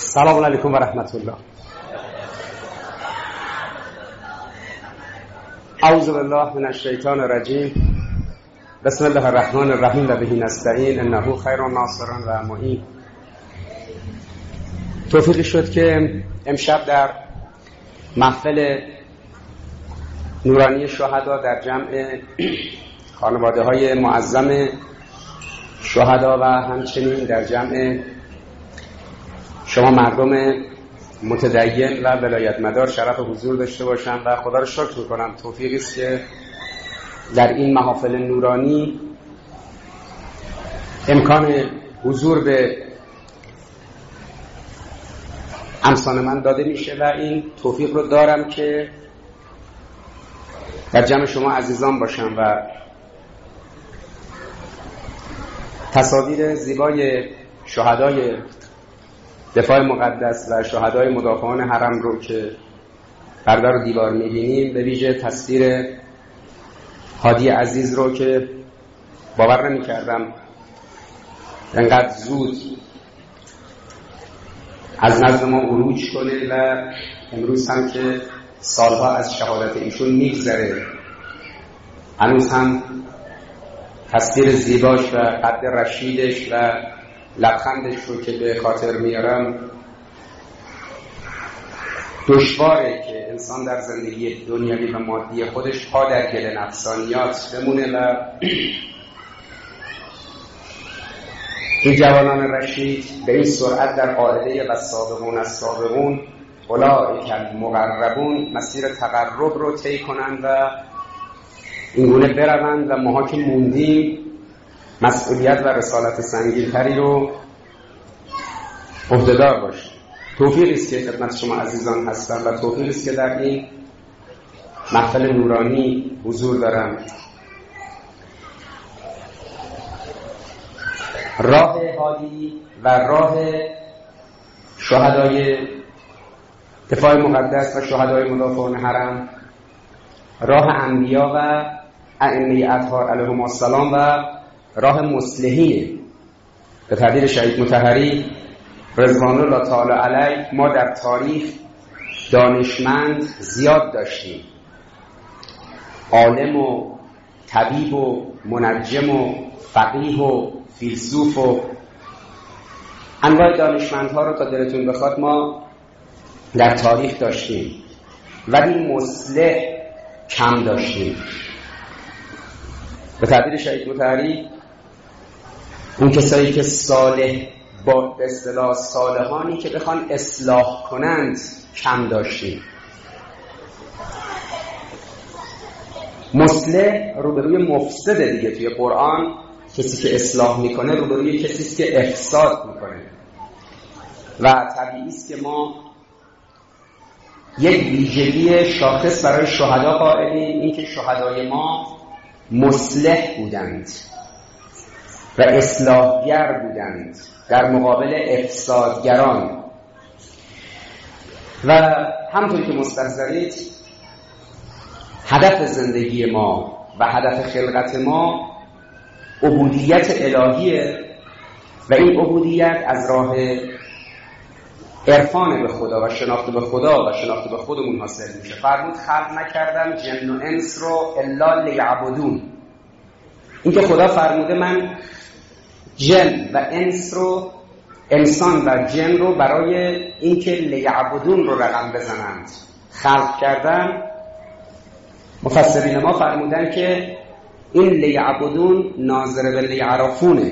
سلام علیکم و رحمت الله. اعوذ بالله من الشیطان الرجیم. بسم الله الرحمن الرحیم و به نستعین انه خیر ناصر و معین. توفیقی شد که امشب در محفل نورانی شهدا در جمع خانواده های معظم شهدا و همچنین در جمع شما مردم متدین و ولایت مدار شرف حضور داشته باشم و خدا رو شکر میکنم. توفیقی است که در این محافل نورانی امکان حضور به امثال من داده میشه و این توفیق رو دارم که در جمع شما عزیزان باشم و تصاویر زیبای شهدای دفاع مقدس و شهدای مدافعان حرم رو که بر در و دیوار میبینیم، به ویژه تصویر هادی عزیز رو که باور نمی کردم انقدر زود از نزد ما عروج کنه و امروز هم که سالها از شهادت ایشون میگذره هنوز هم تصویر زیباش و قد رشیدش و لبخندش رو که به خاطر میارم. دشواره که انسان در زندگی دنیوی و مادی خودش پا در گل نفسانیات بمونه و این جوانان رشید به این سرعت در قاعده و سابقون از سابقون اولئک المقربون مسیر تقرب رو طی کنند و اینگونه بروند و ماها که موندیم مسئولیت و رسالت سنگین‌تری رو عهده‌دار باشیم. توفیقی است که خدمت شما عزیزان هستم و توفیقی است که در این محفل نورانی حضور دارم. راه هادی و راه شهدای دفاع مقدس و شهدای مدافعان حرم راه انبیا و ائمه اطهار علیهم السلام و راه مصلحینه. به تعبیر شهید مطهری رضوان الله تعالی علیه ما در تاریخ دانشمند زیاد داشتیم، عالم و طبیب و منجم و فقیه و فیلسوف و انواع دانشمندها رو تا دلتون بخواد ما در تاریخ داشتیم، ولی مصلح کم داشتیم. به تعبیر شهید مطهری اون کسایی که صالح با به اصطلاح صالحانی که بخوان اصلاح کنند کم داشتیم. مصلح روبروی مفسده دیگه. توی قرآن کسی که اصلاح میکنه روبروی کسی است که افساد میکنه و طبیعی است که ما یک ویژگی شاخص برای شهدا قائلیم، این که شهدای ما مصلح بودند و اصلاحگر بودند در مقابل افسادگران. و همونطور که مستحضرید هدف زندگی ما و هدف خلقت ما عبودیت الهیه و این عبودیت از راه عرفان به خدا و شناخت به خدا و شناخت به خودمون حاصل میشه. فرمود خلق نکردم جن و انس رو الا لیعبدون. این که خدا فرموده من جن و انس رو، انسان و جن رو برای اینکه لیعبدون رو رقم بزنند خلق کردن. مفسرین ما فرمودن که این لیعبدون ناظر به لیعرفونه.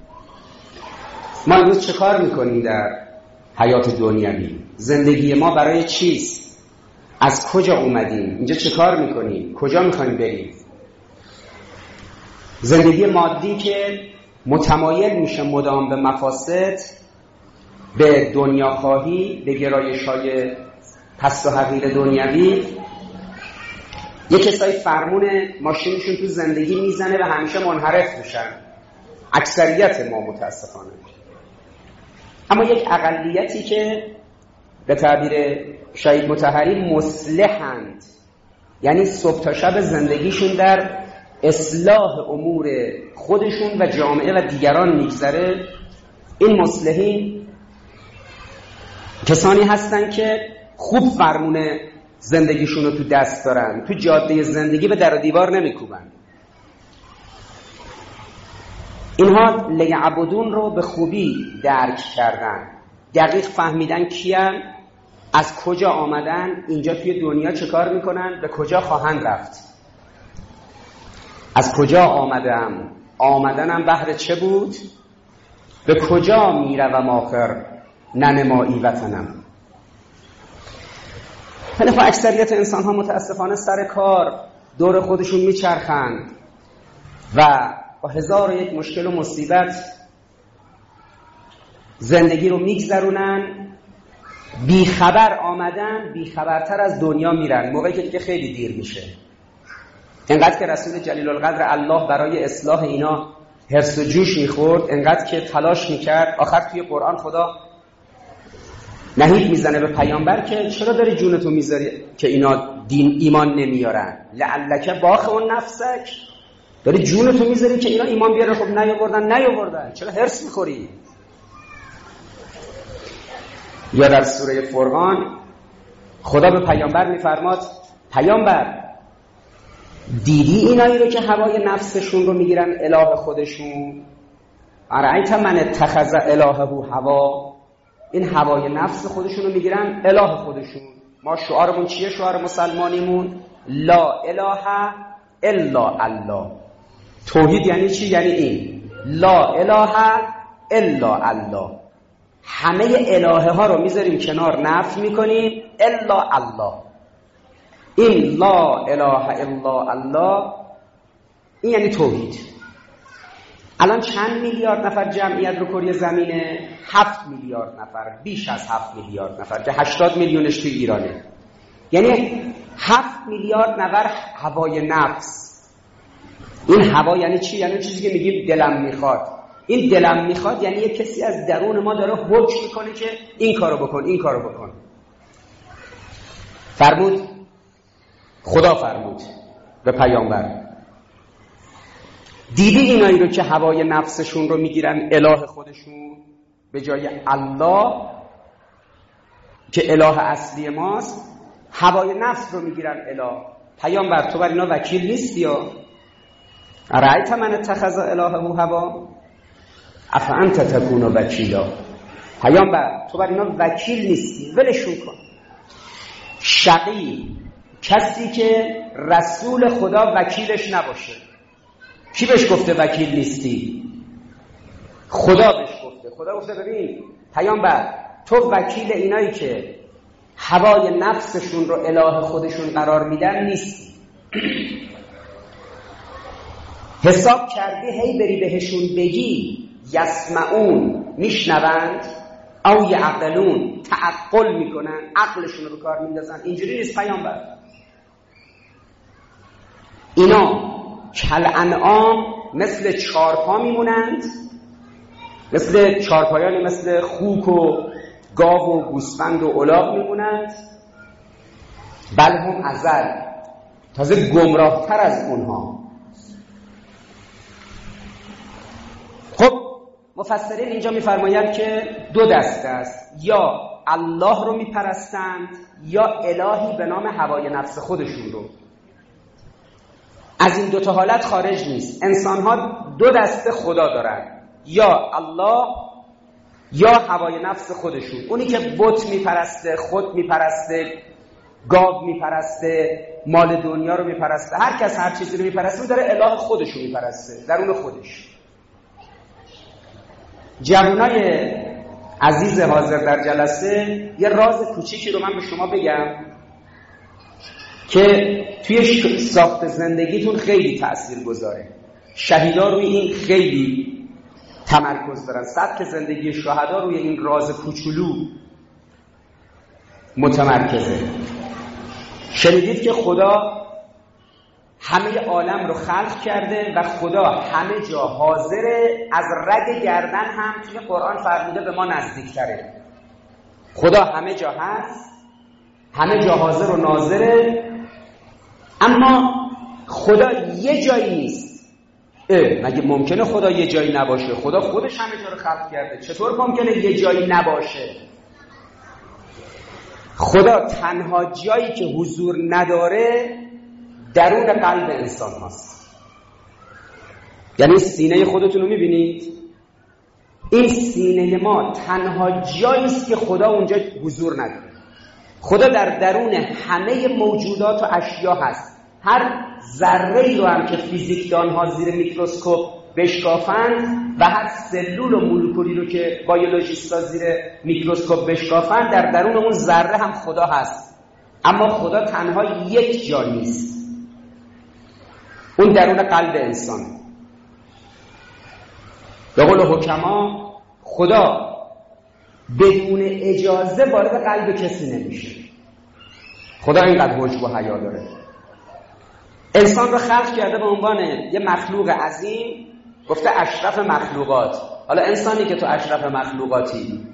ما امروز چه کار میکنیم در حیات دنیوی؟ زندگی ما برای چیست؟ از کجا اومدیم؟ اینجا چه کار میکنیم؟ کجا میخوایم بریم؟ زندگی مادی که متمایل میشه مدام به مفاسد، به دنیاخواهی، به گرایش‌های پست و حقیر دنیوی. یک کسایی فرمون ماشینشون تو زندگی میزنه و همیشه منحرف میشن، اکثریت ما متاسفانه. اما یک اقلیتی که به تعبیر شهید مطهری مصلحند، یعنی صبح تا شب زندگیشون در اصلاح امور خودشون و جامعه و دیگران میگذره، این مصلحین کسانی هستن که خوب فرمون زندگیشون رو تو دست دارن، تو جاده زندگی به در و دیوار نمیکوبن. اینها لیعبدون رو به خوبی درک کردن، دقیق فهمیدن کیان، از کجا آمدن، اینجا توی دنیا چه کار میکنن، به کجا خواهند رفت. از کجا آمدم، آمدنم بهر چه بود، به کجا میروم آخر، ننمایی وطنم. ولی خب اکثریت انسان ها متاسفانه سر کار دور خودشون میچرخند و با 1001 مشکل و مصیبت زندگی رو میگذرونن، بیخبر آمدن، بیخبرتر از دنیا میرن، موقعی که دیگه خیلی دیر میشه. انقدر که رسول جلیل القدر الله برای اصلاح اینا حرص و جوش میخورد، انقدر که تلاش میکرد، آخر توی قرآن خدا نهید میزنه به پیامبر که چرا داری جونتو میذاری که اینا دین ایمان نمیارن، لعلک باخع نفسک، داری جونتو میذاری که اینا ایمان بیارن. خب نیاوردن، چرا حرص میخوری؟ یا در سوره فرقان خدا به پیامبر میفرماد پیامبر دیدی اینایی رو که هوای نفسشون رو میگیرن اله خودشون؟ ارایت من اتخذ الهه هوا، این هوای نفس خودشون رو میگیرن اله خودشون. ما شعارمون چیه؟ شعار مسلمانیمون لا اله الا الله. توحید یعنی چی؟ یعنی این لا اله الا الله، همه الهه ها رو میذاریم کنار، نفی میکنیم الا الله. این لا اله الا الله این یعنی توحید. الان چند میلیارد نفر جمعیت رو کره زمینه؟ 7 میلیارد نفر، بیش از 7 میلیارد نفر که 80 میلیونش توی ایرانه. یعنی 7 میلیارد نفر هوای نفس. این هوا یعنی چی؟ یعنی چیزی که میگیم دلم میخواد. این دلم میخواد یعنی یک کسی از درون ما داره حکم میکنه که این کارو بکن، این کارو بکن. فرمود، خدا فرمود به پیامبر دیدی اینایی رو که هوای نفسشون رو میگیرن اله خودشون به جای الله که اله اصلی ماست، هوای نفس رو میگیرن اله. پیامبر تو بر اینا وکیل نیستی یا؟ ارایت من اتخذ الهه هوا افانت تکون وکیلا. پیامبر تو بر اینا وکیل نیستی، ولشون کن. شقی کسی که رسول خدا وکیلش نباشه. کی بهش گفته وکیل نیستی؟ خدا بهش گفته. خدا گفته ببین پیامبر تو وکیل اینایی که هوای نفسشون رو اله خودشون قرار میدن نیستی. حساب کردی هی بری بهشون بگی یسمعون میشنوند او یعقلون تعقل میکنن، عقلشون رو به کار میندازن. اینجوری نیست پیامبر. اینا کل انعام مثل چارپا میمونند، مثل چارپایانی مثل خوک و گاو و گوسفند و الاغ میمونند، بل هم ازل، تازه گمراه تر از اونها. خب مفسرین اینجا میفرمایند که دو دسته است، یا الله رو میپرستند یا الهی به نام هوای نفس خودشون رو. از این دوتا حالت خارج نیست. انسان ها دو دسته خدا دارن، یا الله یا هوای نفس خودشون. اونی که بت میپرسته، خود میپرسته، گاو میپرسته، مال دنیا رو میپرسته، هر کس هر چیزی رو میپرسته داره اله خودشو میپرسته، درون خودش. جوانای عزیز حاضر در جلسه، یه راز کوچیکی رو من به شما بگم که توی ساخت زندگیتون خیلی تأثیر گذاره. شهیدا روی این خیلی تمرکز دارن. سبک زندگی شهدا روی این راز کوچولو متمرکزه. شنیدید که خدا همه عالم رو خلق کرده و خدا همه جا حاضره، از رگ گردن هم توی قرآن فرموده به ما نزدیکتره. خدا همه جا هست، همه جا حاضر و ناظره، اما خدا یه جایی نیست. مگه ممکنه خدا یه جایی نباشه؟ خدا خودش همه جا رو خلق کرده، چطور ممکنه یه جایی نباشه؟ خدا تنها جایی که حضور نداره درون قلب انسان هست. یعنی سینه خودتون رو میبینید؟ این سینه ما تنها جایی است که خدا اونجا حضور نداره. خدا در درون همه موجودات و اشیا هست. هر ذره‌ای رو هم که فیزیکدان‌ها زیر میکروسکوپ بشکافند و هر سلول و مولکولی رو که بیولوژیست‌ها زیر میکروسکوپ بشکافند، در درون اون ذره هم خدا هست. اما خدا تنها یک جا نیست، اون درون قلب انسان. به قول حکما خدا بدون اجازه وارد قلب کسی نمیشه. خدا اینقدر وجب و حیا داره. انسان رو خلق کرده به عنوان یه مخلوق عظیم، گفته اشرف مخلوقات. حالا انسانی که تو اشرف مخلوقاتی،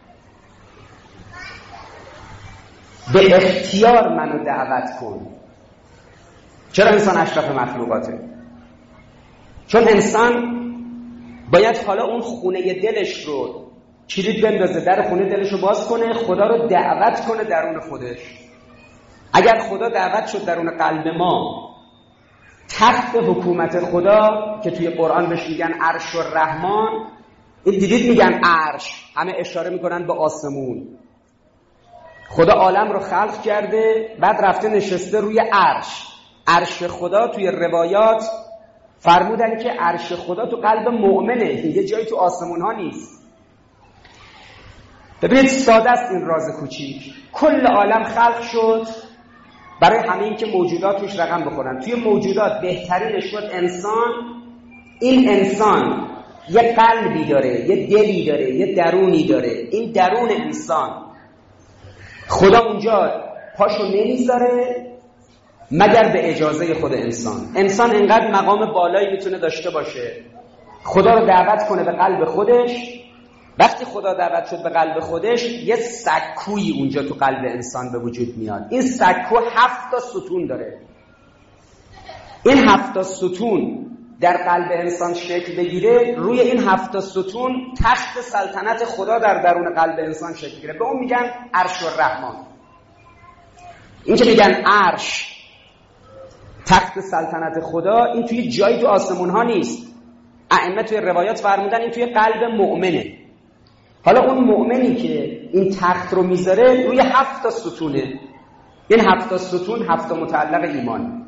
به اختیار منو دعوت کن. چرا انسان اشرف مخلوقاته؟ چون انسان باید حالا اون خونه دلش رو کلید بندازه، در خونه دلش رو باز کنه، خدا رو دعوت کنه درون خودش. اگر خدا دعوت شد درون قلب ما، تخت حکومت خدا که توی قرآن بهش میگن عرش الرحمن، این دیدید میگن عرش، همه اشاره میکنن به آسمون. خدا عالم رو خلق کرده، بعد رفته نشسته روی عرش. عرش خدا توی روایات فرمودن که عرش خدا تو قلب مؤمنه، یه جایی تو آسمون ها نیست. ببینید ساده است این راز کوچیک. کل عالم خلق شد برای همین که موجودات توش رقم بخورن. توی موجودات بهترینش شد انسان. این انسان یه قلبی داره، یه دلی داره، یه درونی داره. این درون انسان خدا اونجا پاشو نمیذاره مگر به اجازه خود انسان. انسان انقدر مقام بالایی میتونه داشته باشه خدا رو دعوت کنه به قلب خودش. وقتی خدا دعوت شد به قلب خودش، یه سکویی اونجا تو قلب انسان به وجود میاد. این سکو 7 ستون داره. این 7 ستون در قلب انسان شکل بگیره، روی این 7 ستون تخت سلطنت خدا در درون قلب انسان شکل بگیره. به اون میگن عرش الرحمن. این که میگن عرش، تخت سلطنت خدا، این توی جایی تو آسمون ها نیست. ائمه توی روایات فرمودن این توی قلب مؤمنه. حالا اون مؤمنی که این تخت رو میذاره روی 7 ستونه. این 7 ستون 7 متعلق ایمان.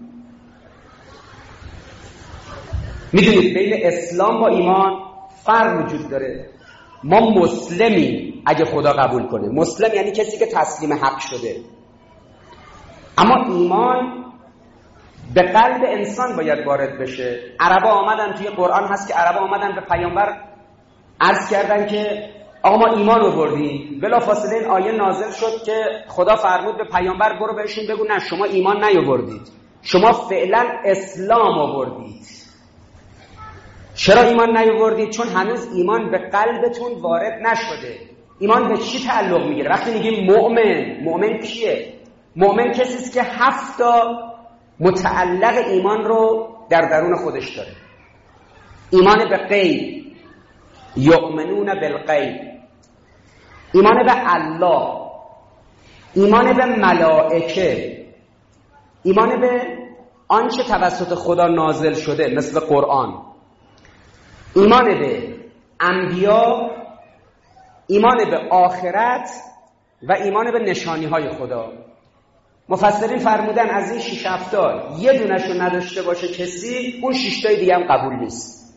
میدونید بین اسلام با ایمان فرق وجود داره. ما مسلمیم اگه خدا قبول کنه. مسلم یعنی کسی که تسلیم حق شده. اما ایمان به قلب انسان باید وارد بشه. عربا آمدن، توی قرآن هست که عربا آمدن به پیامبر عرض کردن که آقا ما ایمان آوردیم. بلافاصله این آیه نازل شد که خدا فرمود به پیامبر برو بهشون بگو نه شما ایمان نیاوردید، شما فعلا اسلام آوردید. چرا ایمان نیاوردید؟ چون هنوز ایمان به قلبتون وارد نشده. ایمان به چی تعلق میگیره؟ وقتی میگیم مؤمن، مؤمن کیه؟ مؤمن کسی است که 7 متعلق ایمان رو در درون خودش داره. ایمان به غیب، یؤمنون بالغیب، ایمان به الله، ایمان به ملائکه، ایمان به آنچه توسط خدا نازل شده مثل قرآن، ایمان به انبیا، ایمان به آخرت و ایمان به نشانی‌های خدا. مفسرین فرمودن از این 6 یه دونشو نداشته باشه کسی، اون 6 تای دیگه هم قبول نیست.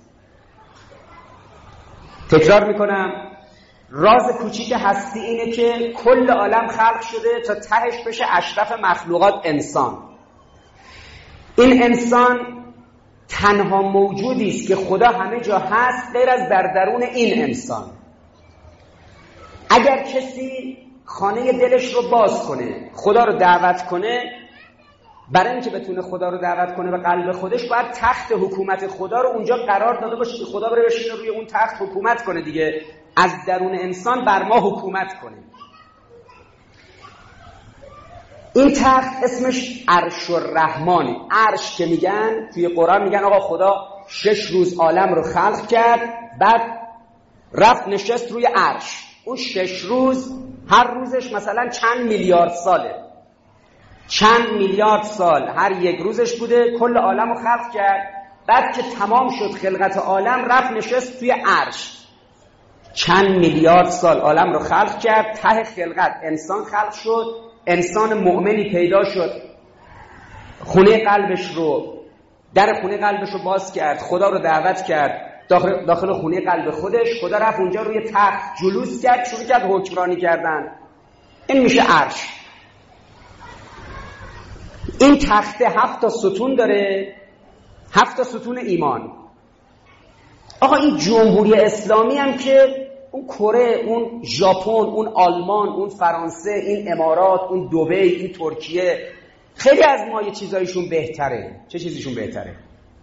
تکرار میکنم، راز کوچیک هستی اینه که کل عالم خلق شده تا تهش بشه اشرف مخلوقات انسان. این انسان تنها موجودی است که خدا همه جا هست غیر از در درون این انسان. اگر کسی خانه دلش رو باز کنه، خدا رو دعوت کنه، برای اینکه بتونه خدا رو دعوت کنه به قلب خودش، باید تخت حکومت خدا رو اونجا قرار داده باشه که خدا بره بشینه روی اون تخت حکومت کنه دیگه، از درون انسان بر ما حکومت کنه. این تخت اسمش عرش الرحمن. عرش که میگن توی قرآن میگن آقا خدا 6 روز عالم رو خلق کرد، بعد رفت نشست روی عرش. اون 6 روز هر روزش مثلا چند میلیارد ساله، چند میلیارد سال هر یک روزش بوده، کل عالم رو خلق کرد. بعد که تمام شد خلقت عالم، رفت نشست توی عرش. چند میلیارد سال عالم رو خلق کرد، ته خلقت انسان خلق شد، انسان مؤمنی پیدا شد، خونه قلبش رو، در خونه قلبش رو باز کرد، خدا رو دعوت کرد داخل خونه قلب خودش. خدا رفت اونجا روی تخت جلوس کرد، شروع کرد حکمرانی کردن. این میشه عرش. این تخته 7 تا ستون داره، 7 تا ستون ایمان. آقا این جمهوری اسلامی هم که اون کره، اون ژاپن، اون آلمان، اون فرانسه، این امارات، اون دبی، این ترکیه، خیلی از ما یه چیزایشون بهتره. چه چیزیشون بهتره؟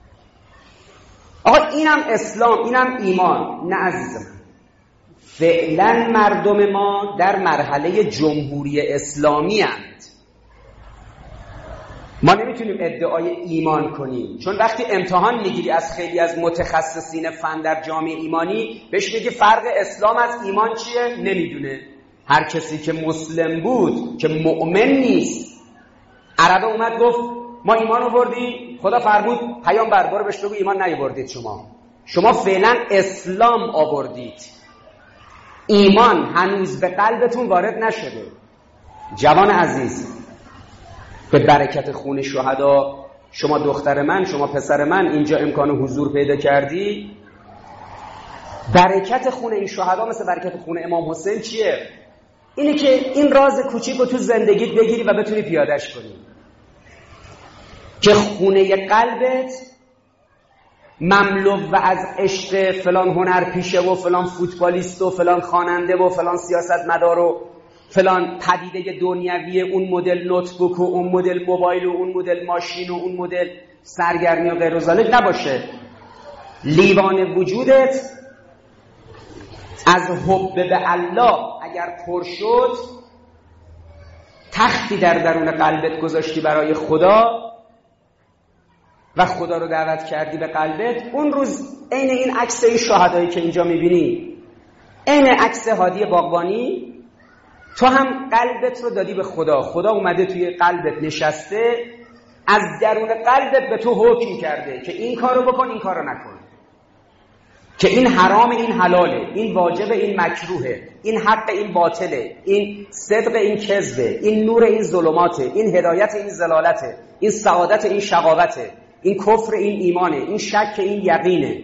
آقا اینم اسلام، اینم ایمان. نه عزیزم، فعلا مردم ما در مرحله جمهوری اسلامی هستند. ما نمیتونیم ادعای ایمان کنیم، چون وقتی امتحان میگیری از خیلی از متخصصین فن در جامعه ایمانی، بهش میگی فرق اسلام از ایمان چیه؟ نمیدونه. هر کسی که مسلم بود که مؤمن نیست. عربه اومد گفت ما ایمان آوردیم، خدا فرمود پیامبر برو بهش بگو ایمان نیاوردید، شما فعلا اسلام آوردید، ایمان هنوز به قلبتون وارد نشده. جوان عزیز، به برکت خون شهدا، شما دختر من، شما پسر من اینجا امکان حضور پیدا کردی. برکت خون این شهدا مثل برکت خون امام حسین چیه؟ اینه که این راز کوچیک رو تو زندگیت بگیری و بتونی پیادهش کنی، که خونه قلبت مملو و از عشق فلان هنرپیشه و فلان فوتبالیست و فلان خواننده و فلان سیاستمدار و فلان پدیده دنیوی، اون مدل نوتبوک و اون مدل موبایل و اون مدل ماشین و اون مدل سرگرمی و غیر ذالک نباشه. لیوان وجودت از حب به الله اگر پر شد، تختی در درون قلبت گذاشتی برای خدا و خدا رو دعوت کردی به قلبت، اون روز عین این عکس این شهدایی که اینجا میبینی، عین عکس هادی باغبانی، تو هم قلبت رو دادی به خدا. خدا اومده توی قلبت نشسته، از درون قلبت به تو حکم کرده که این کارو بکن، این کارو نکن، که این حرام، این حلاله، این واجب، این مکروهه، این حق، این باطله، این صدق، این کذبه، این نور، این ظلماته، این هدایت، این ضلالته، این سعادت، این شقاوته، این کفر، این ایمانه، این شک، این یقینه.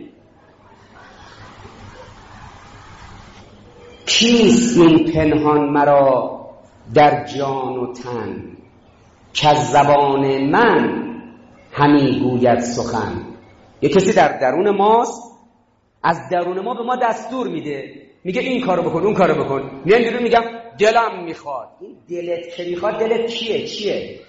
کیست این پنهان مرا در جان و تن، که از زبان من همی گوید سخن. یه کسی در درون ماست، از درون ما به ما دستور میده، میگه این کارو بکن، اون کارو بکن. میان بیرون میگم دلم میخواد. این دلت که میخواد، دلت چیه؟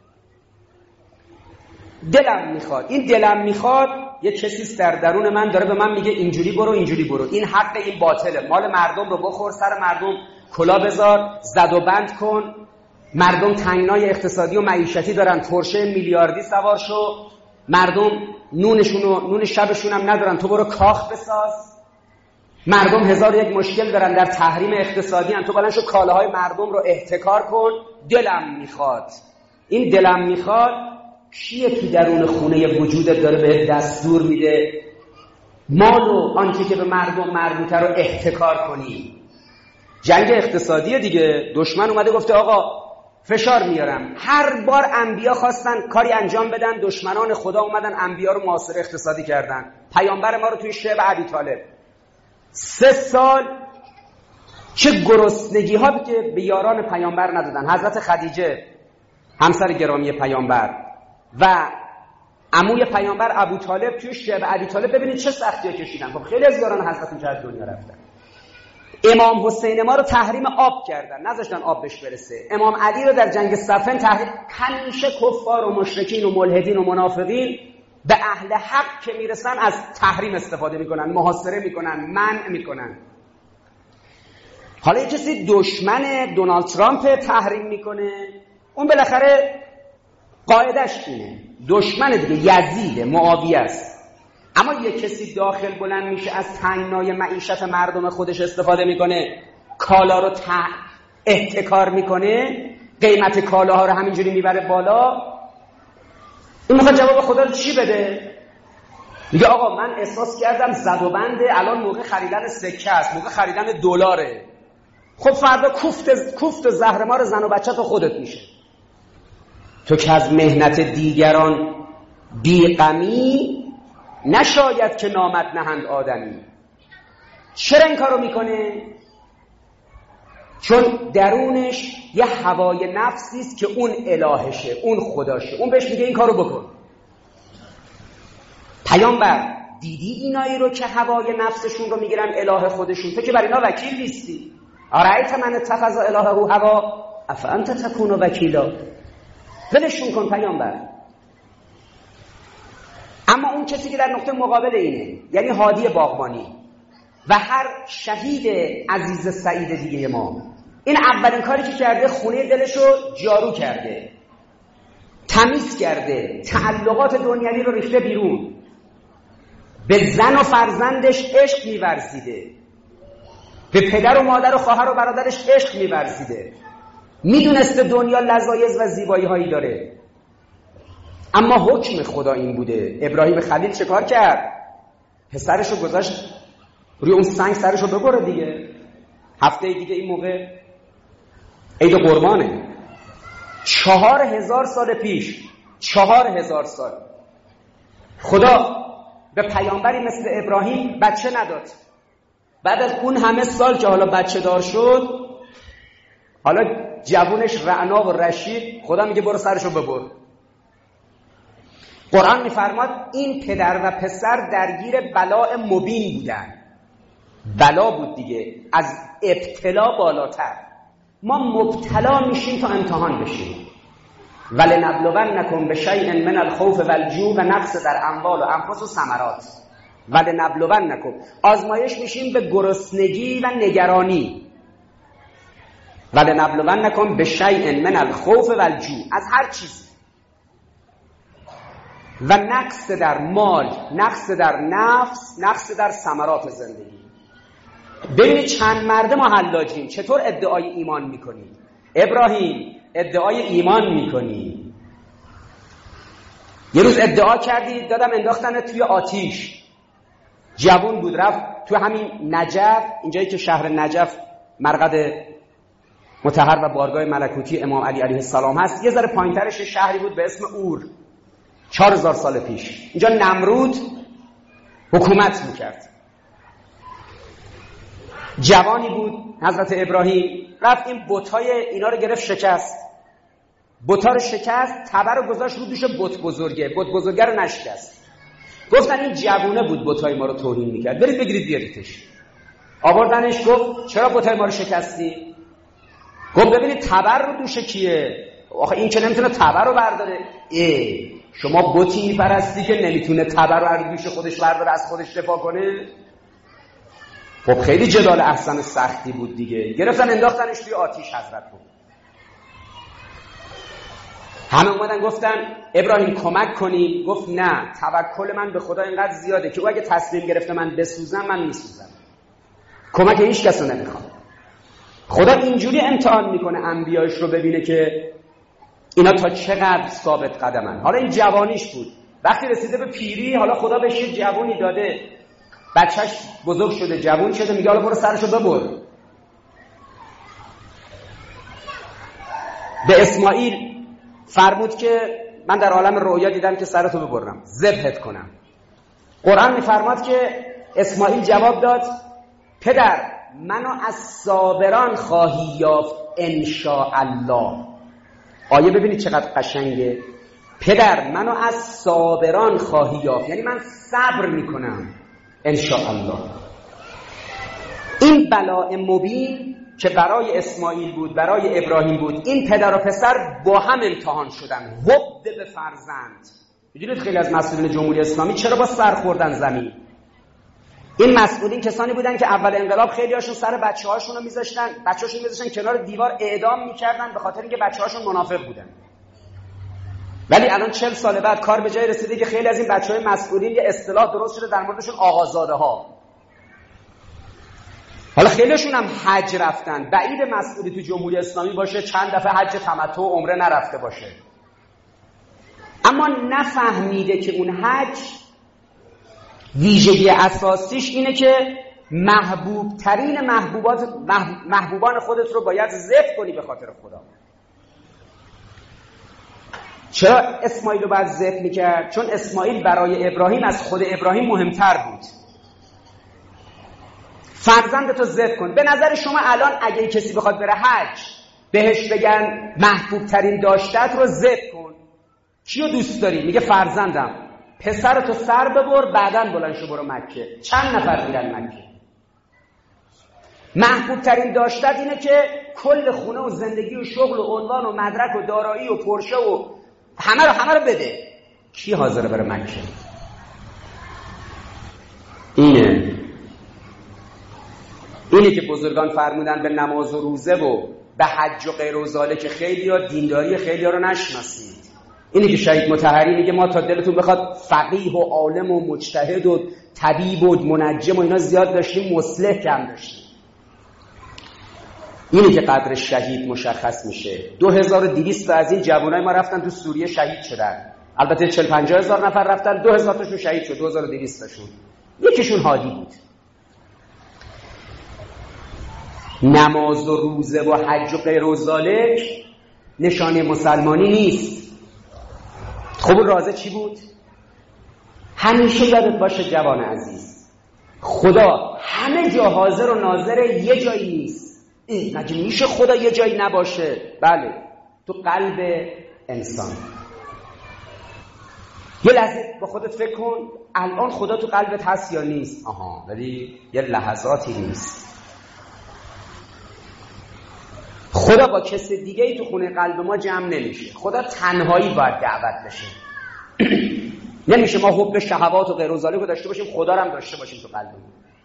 دلم میخواد. این دلم میخواد یه کسی در درون من داره به من میگه اینجوری برو، اینجوری برو، این حق، این باطله، مال مردم رو بخور، سر مردم کلا بذار، زد و بند کن، مردم تنگنای اقتصادی و معیشتی دارن، پرشه میلیاردی سوار شو، مردم نون شبشون هم ندارن، تو برو کاخ بساز، مردم 1001 مشکل دارن در تحریم اقتصادی هم، تو بلند شو کالاهای مردم رو احتکار کن. دلم میخواد. این دلم میخواد کیه که درون خونه وجودت داره به دستور میده مال و آنچه که به مردم مربوطه رو احتکار کنی؟ جنگ اقتصادی دیگه. دشمن اومده گفته آقا فشار میارم. هر بار انبیا خواستن کاری انجام بدن، دشمنان خدا اومدن انبیا رو محاصره اقتصادی کردن. پیامبر ما رو توی شعب ابی طالب 3 سال چه گرسنگی ها که به یاران پیامبر ندادن. حضرت خدیجه همسر گرامی پیامبر و عموی پیامبر ابو طالب توی شعب ابی طالب ببینید چه سختی‌ها کشیدن. خب خیلی از یاران حضرت که از دنیا رفتن. امام حسین ما رو تحریم آب کردن، نذاشتن آب بهش برسه. امام علی رو در جنگ صفین تحریم. همیشه کفار و مشرکین و ملحدین و منافقین به اهل حق که میرسن از تحریم استفاده میکنن، محاصره میکنن، منع میکنن. حالا یه کسی دشمن دونالد ترامپ تحریم میکنه، اون بالاخره قاعدش اینه، دشمن دیگه یزیده، معاویه است. اما یک کسی داخل بلند میشه از تنگنای معیشت مردم خودش استفاده میکنه، کالا رو احتکار میکنه، قیمت کالاها رو همینجوری میبره بالا، این موقع جواب خدا رو چی بده؟ میگه آقا من احساس کردم زد و بنده، الان موقع خریدن سکه است، موقع خریدن دلاره. خب فردا کوفت زهرمار زن و بچه تو خودت میشه. تو که از مهنت دیگران بیغمی، نشاید که نامت نهند آدمی. چرا این کارو میکنه؟ چون درونش یه هوای نفسی است که اون الهشه، اون خداشه، اون بهش میگه این کارو بکن. پیامبر دیدی اینایی رو که هوای نفسشون رو میگیرن اله خودشون؟ تو که بر اینا وکیل نیستی. ارایت من اتخذ الهه هوا افانت تکون وکیلا. ولشون کن پیامبر. اما اون کسی که در نقطه مقابل اینه، یعنی هادی باغبانی و هر شهید عزیز سعید دیگه ما، این اولین کاری که کرده خونه دلشو جارو کرده، تمیز کرده، تعلقات دنیوی رو ریخته بیرون، به زن و فرزندش عشق می‌ورزیده، به پدر و مادر و خواهر و برادرش عشق می‌ورزیده، میدونسته دنیا لذایز و زیبایی هایی داره. اما حکم خدا این بوده. ابراهیم خلیل چه کار کرد؟ پسرشو گذاشت روی اون سنگ سرشو ببره دیگه. هفته دیگه این موقع عید قربانه. 4000 سال پیش، 4000 سال خدا به پیامبری مثل ابراهیم بچه نداد. بعد از اون همه سال که حالا بچه دار شد، حالا جوونش رعنا و رشید، خدا میگه برو سرشو ببر. قرآن میفرماد این پدر و پسر درگیر بلاء مبین بودن. بلا بود دیگه، از ابتلا بالاتر. ما مبتلا میشیم تا امتحان بشیم. ولنبلونکم بشیء من الخوف والجوع و نقص در اموال و انفس و ثمرات. ولنبلونکم، آزمایش میشیم به گرسنگی و نگرانی. ولنبلونکم بشیء من الخوف والجوع، از هر چیز، و نقص در مال، نقص در نفس، نقص در ثمرات زندگی. ببینید چند مرده ما حلاجیم. چطور ادعای ایمان میکنی؟ ابراهیم ادعای ایمان میکنی. یه روز ادعا کردی دادم انداختن توی آتیش. جوان بود رفت تو همین نجف، اینجایی که شهر نجف مرقد مطهر و بارگاه ملکوتی امام علی علیه السلام هست، یه ذره پایینترش شهری بود به اسم اور. 4000 سال پیش اینجا نمرود حکومت میکرد. جوانی بود حضرت ابراهیم، رفت این بت‌های اینا رو گرفت شکست. بت‌ها رو شکست، تبر رو گذاشت رو دوش بت بزرگه. بت بزرگه رو نشکست. گفتن این جوونه بود بت‌های ما رو توهین میکرد، برید بگیرید بیاریدش. آوردنش، گفت چرا بت‌های ما رو شکستی؟ گفت ببینید تبر رو دوش کیه؟ آخه این که نمیتونه تبر رو برداره. شما بتی میپرستی که نمیتونه تبر رو از دوش خودش برداره، از خودش دفاع کنه؟ خب خیلی جدال احسن سختی بود دیگه. گرفتن انداختنش توی آتیش. حضرت بود. همه اومدن گفتن ابراهیم کمک کنیم. گفت نه، توکل من به خدا اینقدر زیاده که او اگه تصمیم گرفته من بسوزم، من میسوزم. کمک هیچ کس رو نمیخوام. خدا اینجوری امتحان میکنه انبیایش رو، ببینه که اینا تا چقدر ثابت قدمن. حالا این جوانیش بود. وقتی رسیده به پیری، حالا خدا بهش یه جوانی داده، بچهش بزرگ شده، جوان شده، میگه حالا برو سرشو ببر. به اسماعیل فرمود که من در عالم رؤیا دیدم که سرتو ببرم، ذبحت کنم. قرآن میفرماد که اسماعیل جواب داد پدر منو از صابران خواهی یافت انشاءالله. آیه ببینید چقدر قشنگه. پدر منو از صابران خواهی یافت، یعنی من صبر میکنم انشاءالله. این بلاء مبین که برای اسماعیل بود، برای ابراهیم بود، این پدر و پسر با هم امتحان شدن. وبد به فرزند. میدونید خیلی از مسئولین جمهوری اسلامی چرا با سر خوردن زمین؟ این مسئولین کسانی بودن که اول انقلاب خیلی هاشون سر بچه‌هاشون رو میذاشتن، بچه‌هاشون میذاشتن کنار دیوار اعدام میکردن به خاطر اینکه بچه‌هاشون منافق بودن. ولی الان 40 سال بعد کار به جای رسیده که خیلی از این بچه‌های مسئولین یه اصطلاح درست شده در موردشون، آقازاده ها. حالا خیلیشون هم حج رفتن، بعید مسئولی تو جمهوری اسلامی باشه چند دفعه حج تمتع و عمره نرفته باشه، اما نفهمیده که اون حج ویژگی اساسیش اینه که محبوب ترین محبوبان خودت رو باید ذبح کنی به خاطر خدا. چرا اسماعیل رو باید ذبح میکرد؟ چون اسماعیل برای ابراهیم از خود ابراهیم مهمتر بود. فرزندتو ذبح کن. به نظر شما الان اگه کسی بخواد بره حج بهش بگن محبوب ترین داشتت رو ذبح کن، کیو دوست داری؟ میگه فرزندم. پسرتو سر ببر بعداً بلند شو برو مکه. چند نفر میرن مکه؟ محبوب ترین داشتت اینه که کل خونه و زندگی و شغل و عنوان و مدرک و دارایی و پرشه و همه رو بده. کی حاضر بره مکه؟ اینه که بزرگان فرمودن به نماز و روزه و به حج و غیر و ذالک خیلی‌ها دینداری خیلی‌ها رو نشناسید. اینه که شهید مطهری میگه ما تا دلتون بخواد فقیه و عالم و مجتهد و طبیب و منجم و اینا زیاد داشتیم، مصلح کم داشتیم. اینه که قدر شهید مشخص میشه. 2200 از این جوانای ما رفتن تو سوریه شهید شدن. البته 40-50 هزار نفر رفتن، 2000 تاشون شهید شد، 2200 تاشون. یکیشون هادی بود. نماز و روزه و حج و غیر و ذالک نشانه مسلمانی نیست. خب رازه چی بود؟ همیشه یادت باشه جوان عزیز، خدا همه جا حاضر و ناظره، یه جایی نیست. مگه میشه خدا یه جایی نباشه؟ بله، تو قلب انسان. یه لحظه با خودت فکر کن الان خدا تو قلبت هست یا نیست؟ آها، ولی یه لحظاتی نیست. خدا با کسی دیگه ای تو خونه قلب ما جمع نمیشه. خدا تنهایی باید دعوت بشه. نمیشه ما حب شهوات و غیر و ذالک رو داشته باشیم، خدا رو هم داشته باشیم تو قلبمون.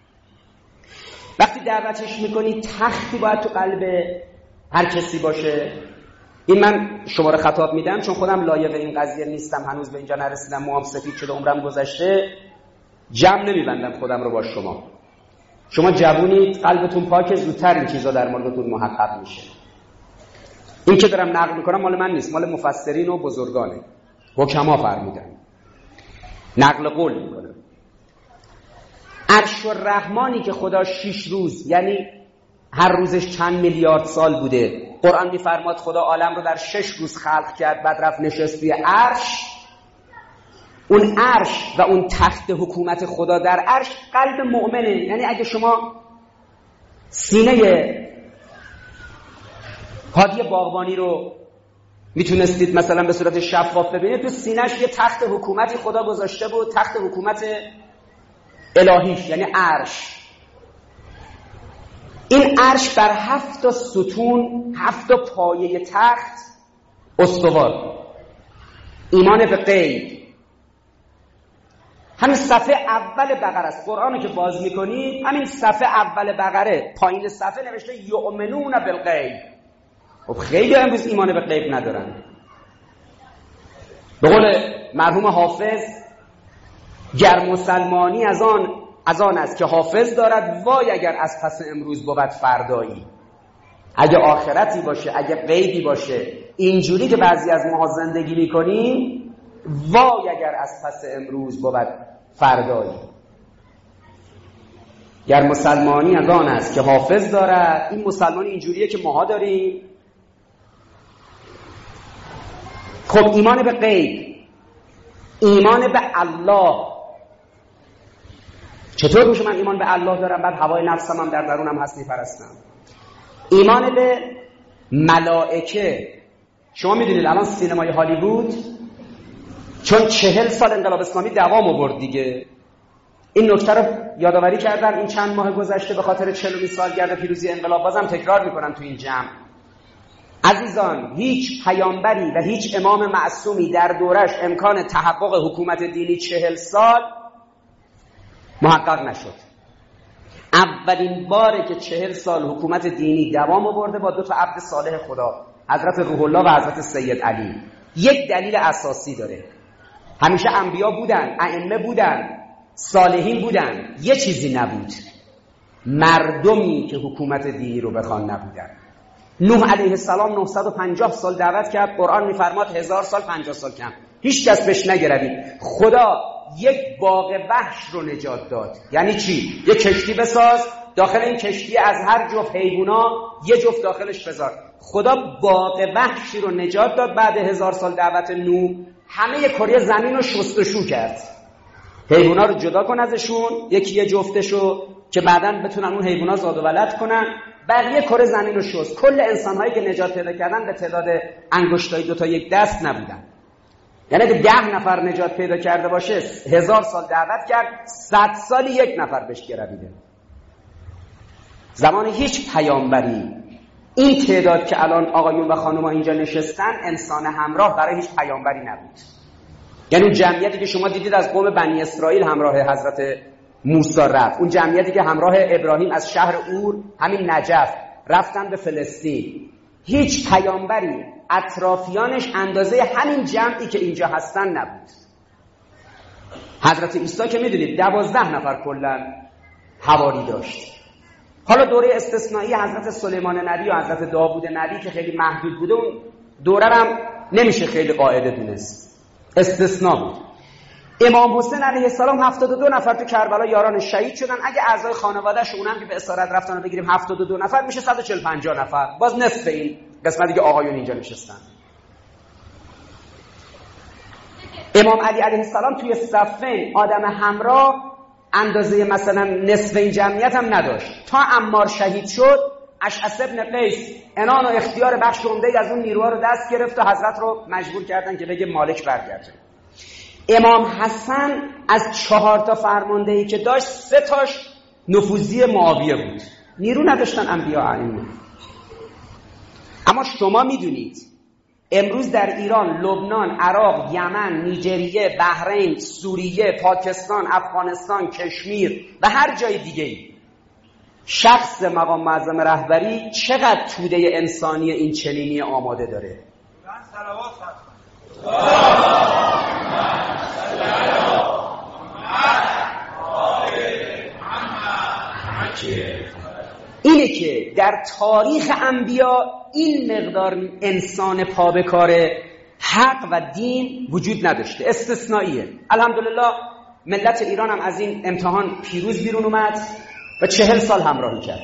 وقتی دعوتش میکنی تختی باید تو قلب هر کسی باشه. این من شما رو خطاب میدم چون خودم لایق این قضیه نیستم، هنوز به اینجا نرسیدم، موام سفید شده، عمرم گذشته، جمع نمیبندم خودم رو با شما. شما جوونید، قلبتون پاکه، زودتر این چیزا در موردتون محقق میشه. این که دارم نقل میکنم مال من نیست، مال مفسرین و بزرگانه، حکما فرمودن، نقل قول میکنم. عرش الرحمانی که خدا 6 روز، یعنی هر روزش چند میلیارد سال بوده، قرآن میفرماد خدا عالم رو در 6 روز خلق کرد، بعد رفت نشست روی عرش. اون عرش و اون تخت حکومت خدا در عرش قلب مؤمنه. یعنی اگه شما سینه هادی باغبانی رو میتونستید مثلا به صورت شفاف ببینید، تو سینه‌اش یه تخت حکومتی خدا گذاشته بود، تخت حکومت الهیش، یعنی عرش. این عرش بر 7 ستون، 7 پایه تخت استوار. ایمان به غیب. همین صفحه اول بقره است. قرآنو که باز میکنید همین صفحه اول بقره پایین صفحه نوشته یؤمنون بالغیب. خب خیلی امروز ایمان به غیب ندارن. به قول مرحوم حافظ، گر مسلمانی از آن است که حافظ دارد، وای اگر از پس امروز بود فردایی. اگه آخرتی باشه، اگه غیبی باشه، اینجوری که بعضی از ما زندگی میکنیم، وای اگر از پس امروز بود فردایی. گر مسلمانی از آن است که حافظ دارد، این مسلمانی اینجوریه که ماها داریم. خب ایمان به غیب، ایمان به الله. چطور میشه من ایمان به الله دارم بعد هوای نفسم هم در درونم هست میپرستم؟ ایمان به ملائکه. شما میدونید الان سینمای هالیوود چون 40 سال انقلاب اسلامی دوام آورد دیگه، این نکته رو یادآوری کردن این چند ماه گذشته به خاطر 40 سالگرد پیروزی انقلاب. بازم تکرار میکنم تو این جمع. عزیزان، هیچ پیامبری و هیچ امام معصومی در دورش امکان تحقق حکومت دینی 40 سال محقق نشد. اولین باره که 40 سال حکومت دینی دوام آورده با 2 عبد صالح خدا، حضرت روح الله و حضرت سید علی. یک دلیل اساسی داره. همیشه انبیا بودن، ائمه بودن، صالحین بودن، یه چیزی نبود. مردمی که حکومت دینی رو بخوان نبودن. نوح علیه السلام 950 سال دعوت کرد، قرآن میفرماد 1000 سال 50 سال کم، هیچ کس بهش نگروید. خدا یک باغ وحش رو نجات داد. یعنی چی؟ یک کشتی بساز، داخل این کشتی از هر جفت حیونا یه جفت داخلش بذار. خدا باغ وحشی رو نجات داد. بعد 1000 سال دعوت نوح همه کره زمین رو شستشو کرد، حیونا رو جدا کن ازشون، یکی یه جفتشو که بعداً بتونن اون حیونا زاد و ولد کنن. بقیه کره زمین رو شست. کل انسان‌هایی که نجات پیدا کردن به تعداد انگشتای 2 تا 1 دست نبودن. یعنی اگه 10 نفر نجات پیدا کرده باشه 1000 سال دعوت کرد، 100 سالی 1 نفر بهش گرویده. زمان هیچ پیامبری این تعداد که الان آقایون و خانم‌ها اینجا نشستن انسان همراه برای هیچ پیامبری نبود. یعنی اون جمعیتی که شما دیدید از قوم بنی اسرائیل همراه حضرت موسی رفت، اون جمعیتی که همراه ابراهیم از شهر اور همین نجف رفتن به فلسطین، هیچ پیامبری اطرافیانش اندازه همین جمعی که اینجا هستن نبود. حضرت عیسی که میدونید 12 نفر کلا حواری داشت. حالا دوره استثنایی حضرت سلیمان نبی و حضرت داوود نبی که خیلی محدود بوده، اون دوره هم نمیشه خیلی قاعده دونست، استثناء بود. امام حسین علیه السلام 72 نفر تو کربلا یاران شهید شدن. اگه اعضای خانواده‌ش اونم که به اسارت رفتن رو بگیریم 72 نفر میشه 140-150 نفر، باز نصف این قسمتی که آقایون اینجا نشستن. امام علی علیه السلام توی صفین آدم همراه اندازه مثلا نصف این جمعیت هم نداشت. تا عمار شهید شد اشعث ابن قیس عنان و اختیار بخش عمده‌ای از اون نیروها رو دست گرفت و حضرت رو مجبور کردن که بگه مالک برگرده. امام حسن از 4 تا فرماندهی که داشت 3 تاش نفوذی معاویه بود. نیرو نداشتن انبیاء ائمه. اما شما میدونید امروز در ایران، لبنان، عراق، یمن، نیجریه، بحرین، سوریه، پاکستان، افغانستان، کشمیر و هر جای دیگه‌ای شخص مقام معظم رهبری چقدر توده انسانی این چنینی آماده داره؟ اینه که در تاریخ انبیا این مقدار انسان پا به کار حق و دین وجود نداشته، استثنائیه. الحمدلله ملت ایران هم از این امتحان پیروز بیرون اومد و 40 سال همراهی کرد.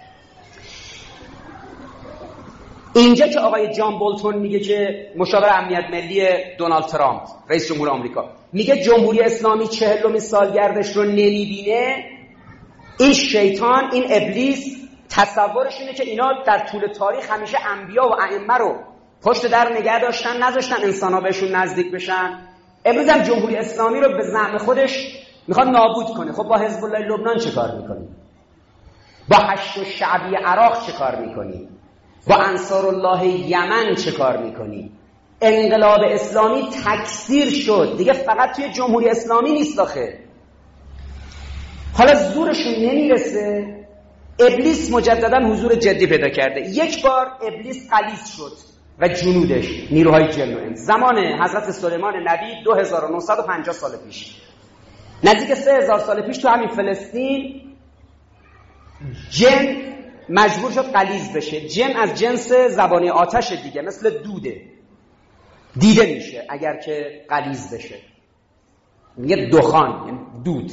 اینجا که آقای جان بولتون میگه که مشاور امنیت ملی دونالد ترامپ رئیس جمهور آمریکا میگه جمهوری اسلامی 40مین سالگردش رو نمیبینه، این شیطان، این ابلیس تصورش اینه که اینا در طول تاریخ همیشه انبیا و ائمه رو پشت در نگه داشتن، نذاشتن انسان‌ها بهشون نزدیک بشن. امروز هم جمهوری اسلامی رو به زعم خودش میخواد نابود کنه. خب با حزب الله لبنان چه کار میکنی؟ با حشد شعبی عراق چه کار میکنی؟ با انصار الله یمن چه کار میکنی؟ انقلاب اسلامی تکثیر شد دیگه، فقط توی جمهوری اسلامی نیست آخه. حالا زورشون نمیرسه، ابلیس مجددا حضور جدی پیدا کرده. یک بار ابلیس غلیظ شد و جنودش، نیروهای جن و انس، زمان حضرت سلیمان نبی 2950 سال پیش، نزدیک 3000 سال پیش تو همین فلسطین جن مجبور شد غلیظ بشه. جن از جنس زبانه آتش دیگه، مثل دوده، دیده میشه اگر که غلیظ بشه، میگه دخان، یعنی دود.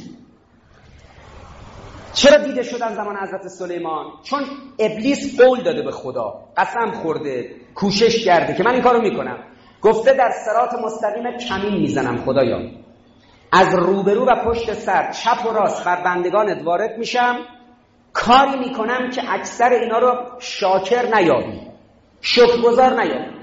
چرا دیده شدن زمان حضرت سلیمان؟ چون ابلیس قول داده به خدا، قسم خورده، کوشش کرده که من این کارو میکنم. گفته در صراط مستقیم کمین میزنم خدایا، از روبرو و پشت سر، چپ و راست بر بندگانت وارد میشم، کاری میکنم که اکثر اینا رو شاکر نیابی، شکرگزار نیابی.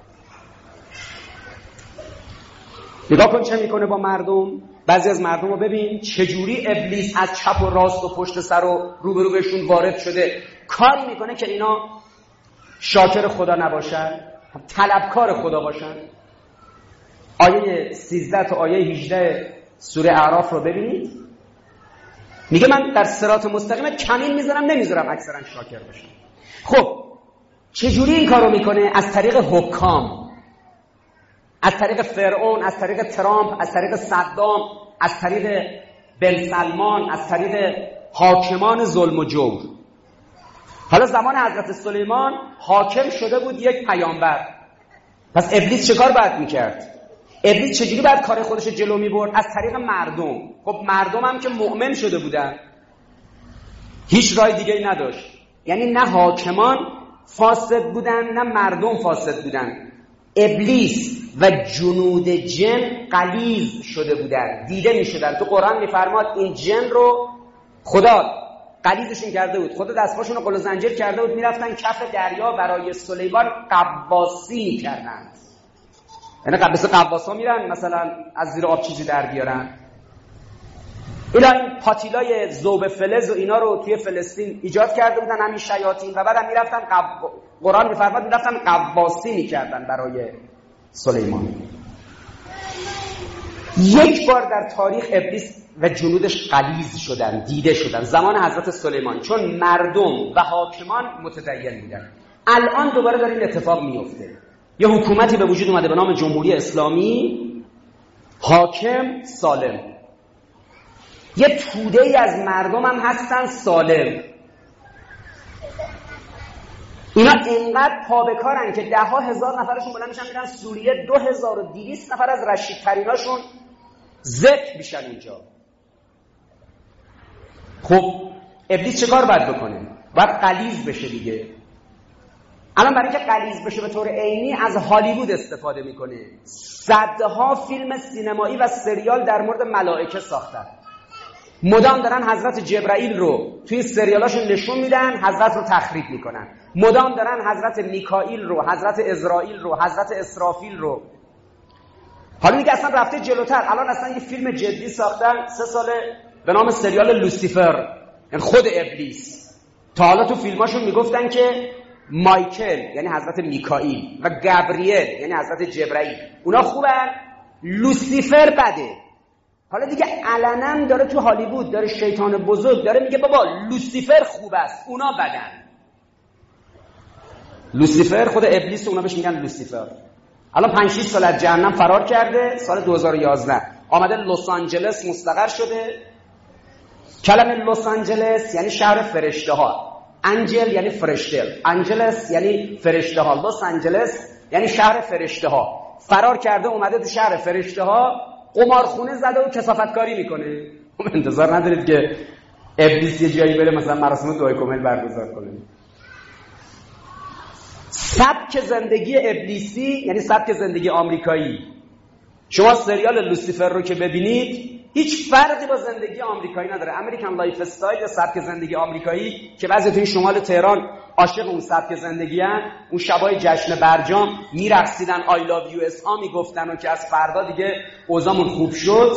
نگاه کن چه میکنه با مردم. بعضی از مردم رو ببین چجوری ابلیس از چپ و راست و پشت سر و روبرو بهشون وارد شده، کاری میکنه که اینا شاکر خدا نباشن، طلبکار خدا باشن. آیه 13 تا آیه 18 سوره اعراف رو ببینید، میگه من در صراط مستقیم کمین میذارم، نمیذارم اکثرا شاکر باشن. خب چجوری این کارو میکنه؟ از طریق حکام، از طریق فرعون، از طریق ترامپ، از طریق صدام، از طریق بن سلمان، از طریق حاکمان ظلم و جور. حالا زمان حضرت سلیمان حاکم شده بود یک پیامبر. پس ابلیس چه کار باید میکرد؟ ابلیس چجوری باید کار خودش جلو میبرد؟ از طریق مردم. خب مردم هم که مؤمن شده بودن، هیچ راه دیگه ای نداشت. یعنی نه حاکمان فاسد بودن نه مردم فاسد بودن. ابلیس و جنود جن غلیظ شده بودن، دیده میشدن. تو قرآن میفرماد این جن رو خدا غلیظشون کرده بود، خدا دستاشون رو قل و زنجیر کرده بود، میرفتن کف دریا برای سلیمان قواسی میکردند. یعنی مثل قواسا میرن مثلا از زیر آب چیزی در بیارن. این پاتیلای ذوب فلز و اینا رو توی فلسطین ایجاد کرده بودن همین شیاطین، و بعدم میرفتن قرآن میفرماد میرفتن قواسی میکردن برای سلیمان. یک بار در تاریخ ابلیس و جنودش غلیظ شدن، دیده شدن، زمان حضرت سلیمان، چون مردم و حاکمان متدین بودن. الان دوباره داره این اتفاق میفته. یه حکومتی به وجود اومده به نام جمهوری اسلامی، حاکم سالم، یه توده ای از مردم هم هستن سالم. اینا اینقدر پا به کارن که 10,000 نفرشون بلند میشن میرن سوریه، 2200 نفر از رشیدتریناشون ذکر میشن اونجا. خب ابلیس چه کار باید بکنه؟ باید غلیظ بشه دیگه. الان برای اینکه غلیظ بشه به طور عینی از هالیوود استفاده میکنه. صدها فیلم سینمایی و سریال در مورد ملائکه ساختن. مدام دارن حضرت جبرائیل رو توی سریالاشون نشون میدن، حضرت رو تخریب میکنن. مدام دارن حضرت میکائیل رو، حضرت عزرائیل رو، حضرت اسرافیل رو. حالا دیگه اصلا رفته جلوتر. الان اصلا یه فیلم جدی ساختن 3 ساله به نام سریال لوسیفر، یعنی خود ابلیس. تا حالا تو فیلماشون میگفتن که مایکل یعنی حضرت میکائیل و گابریل یعنی حضرت جبرائیل اونا خوبن، لوسیفر بده. حالا دیگه علنا داره تو هالیوود داره شیطان بزرگ داره میگه بابا لوسیفر خوب است، اونا بدن. لوسیفر خود ابلیس، اونا بهش میگن لوسیفر. الان 5-6 سال از جهنم فرار کرده، سال 2011 آمده لس آنجلس مستقر شده. کلمه لس آنجلس یعنی شهر فرشته ها. انجل یعنی فرشته، انجلس یعنی فرشته ها، لس آنجلس یعنی شهر فرشته ها. فرار کرده اومده تو شهر فرشته ها، قمارخونه زده و کثافتکاری میکنه. انتظار ندارید که ابلیس یه جایی بره مثلا مراسم دعای کامل برگزار کنه. سبک زندگی ابلیسی یعنی سبک زندگی آمریکایی. شما سریال لوسیفر رو که ببینید هیچ فرقی با زندگی آمریکایی نداره. امریکن لایف استایل یا سبک زندگی آمریکایی که بعضی توی شمال تهران عاشق اون سبک زندگی ان، اون شبای جشن برجام میرقصیدن آی لاو یو اس ها میگفتن و که از فردا دیگه اوضاعمون خوب شد.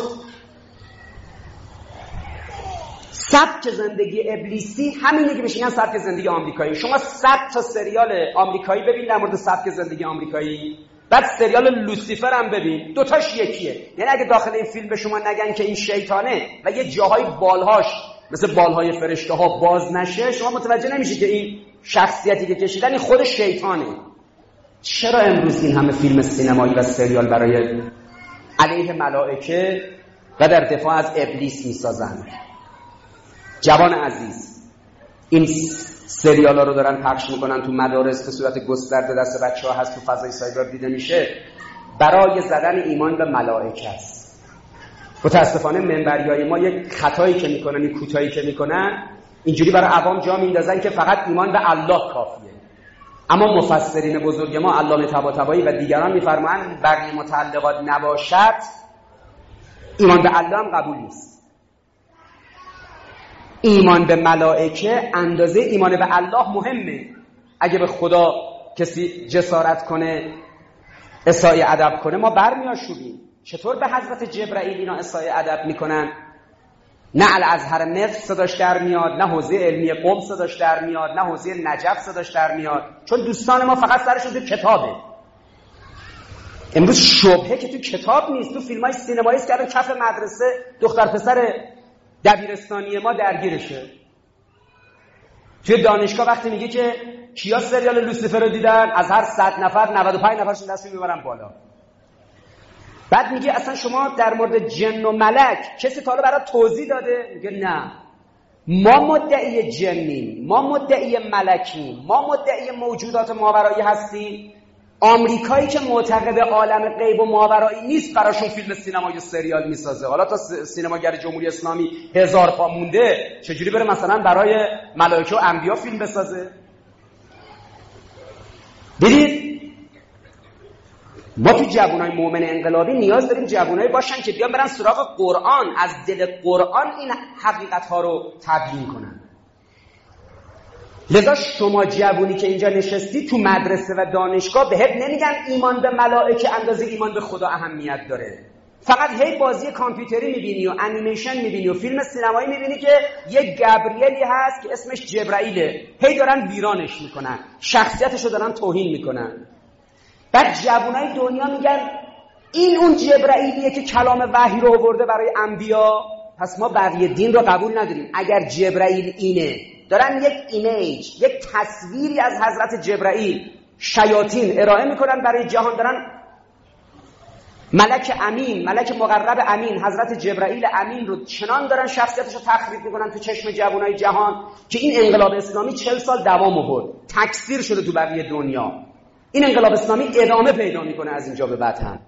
سبک زندگی ابلیسی همینه که بهش میگن سبک زندگی آمریکایی. شما 100 تا سریال آمریکایی ببین در مورد سبک زندگی آمریکایی، بعد سریال لوسیفر هم ببین، دوتاش یکیه. یعنی اگه داخل این فیلم به شما نگن که این شیطانه و یه جاهای بالهاش مثل بالهای فرشته ها باز نشه، شما متوجه نمیشید که این شخصیتی که کشیدن این خود شیطانه. چرا امروز این همه فیلم سینمایی و سریال برای علیه ملائکه و در دفاع از ابلیس میسازن؟ جوان عزیز، این سریالا رو دارن پخش میکنن تو مدارس به صورت گسترده، دست بچه‌ها هست، تو فضای سایبر دیده میشه، برای زدن ایمان به ملائکه است. متاسفانه منبریای ما یک خطایی که میکنن، این کوتاهی که میکنن، اینجوری برای عوام جا میندازن که فقط ایمان به الله کافیه. اما مفسرین بزرگ ما علامه طباطبایی و دیگران میفرمایند بقیه متعلقات نباشد، ایمان به الله هم قبول نیست. ایمان به ملائکه اندازه ایمان به الله مهمه. اگه به خدا کسی جسارت کنه اسای ادب کنه ما برمیاشوبیم. چطور به حضرت جبرائیل اینا اسای ادب میکنن؟ نه الازهر مصر صداش در میاد، نه حوزه علمی قم صداش در میاد، نه حوزه نجف صداش در میاد، چون دوستان ما فقط سرشون تو کتابه. امروز شبهه که تو کتاب نیست، تو فیلمای سینمایی است که الان کف مدرسه دختر پسر دبیرستانی ما درگیرشه. توی دانشگاه وقتی میگه که کیا سریال لوسیفر رو دیدن، از هر 100 نفر 95 نفرشون دستشون میبرن بالا. بعد میگه اصلا شما در مورد جن و ملک کسی تا حالا برات توضیح داده؟ میگه نه. ما مدعی جنیم، ما مدعی ملکیم، ما مدعی موجودات ماورایی هستیم. آمریکایی که معتقد عالم غیب و ماورایی نیست براشون فیلم سینمایی و سریال میسازه. حالا تا سینماگر جمهوری اسلامی 1000 پا مونده، چجوری بره مثلا برای ملائکه و انبیا فیلم بسازه؟ دیدید ما تو جوانای مؤمن انقلابی نیاز داریم جوانایی باشن که بیان برن سراغ قرآن، از دل قرآن این حقیقت ها رو تبیین کنن. لذا شما جوانی که اینجا نشستی تو مدرسه و دانشگاه بهت نمیگن ایمان به ملائکه اندازه ایمان به خدا اهمیت داره. فقط هی بازی کامپیوتری میبینی و انیمیشن میبینی و فیلم سینمایی میبینی که یک گبریلی هست که اسمش جبرائیله، هی دارن ویرانش میکنن، شخصیتشو دارن توهین میکنن. بعد جوانای دنیا میگن این اون جبرائیلیه که کلام وحی رو آورده برای انبیا، پس ما بقیه دین رو قبول نداریم. اگر جبرائیل اینه، دارن یک ایمیج، یک تصویری از حضرت جبرائیل شیاطین ارائه میکنن برای جهان، دارن ملک امین، ملک مقرب امین، حضرت جبرائیل امین رو چنان دارن شخصیتش رو تخریب میکنن تو چشم جوانای جهان که این انقلاب اسلامی 40 سال دوام آورد، تکثیر شده تو بقیه دنیا. این انقلاب اسلامی ادامه پیدا میکنه از اینجا به بعد هم.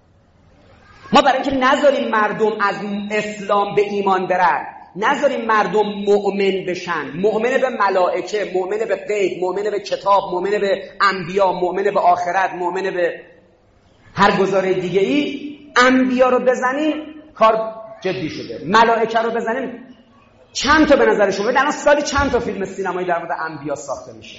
ما برای اینکه نذاریم مردم از اسلام به ایمان برن، نذاریم مردم مؤمن بشن، مؤمن به ملائکه، مؤمن به غیب، مؤمن به کتاب، مؤمن به انبیا، مؤمن به آخرت، مؤمن به هر گزاره دیگه ای، انبیا رو بزنیم کار جدی شده. ملائکه رو بزنیم چند تا به نظر شما الان سالی چند تا فیلم سینمایی در مورد انبیا ساخته میشه؟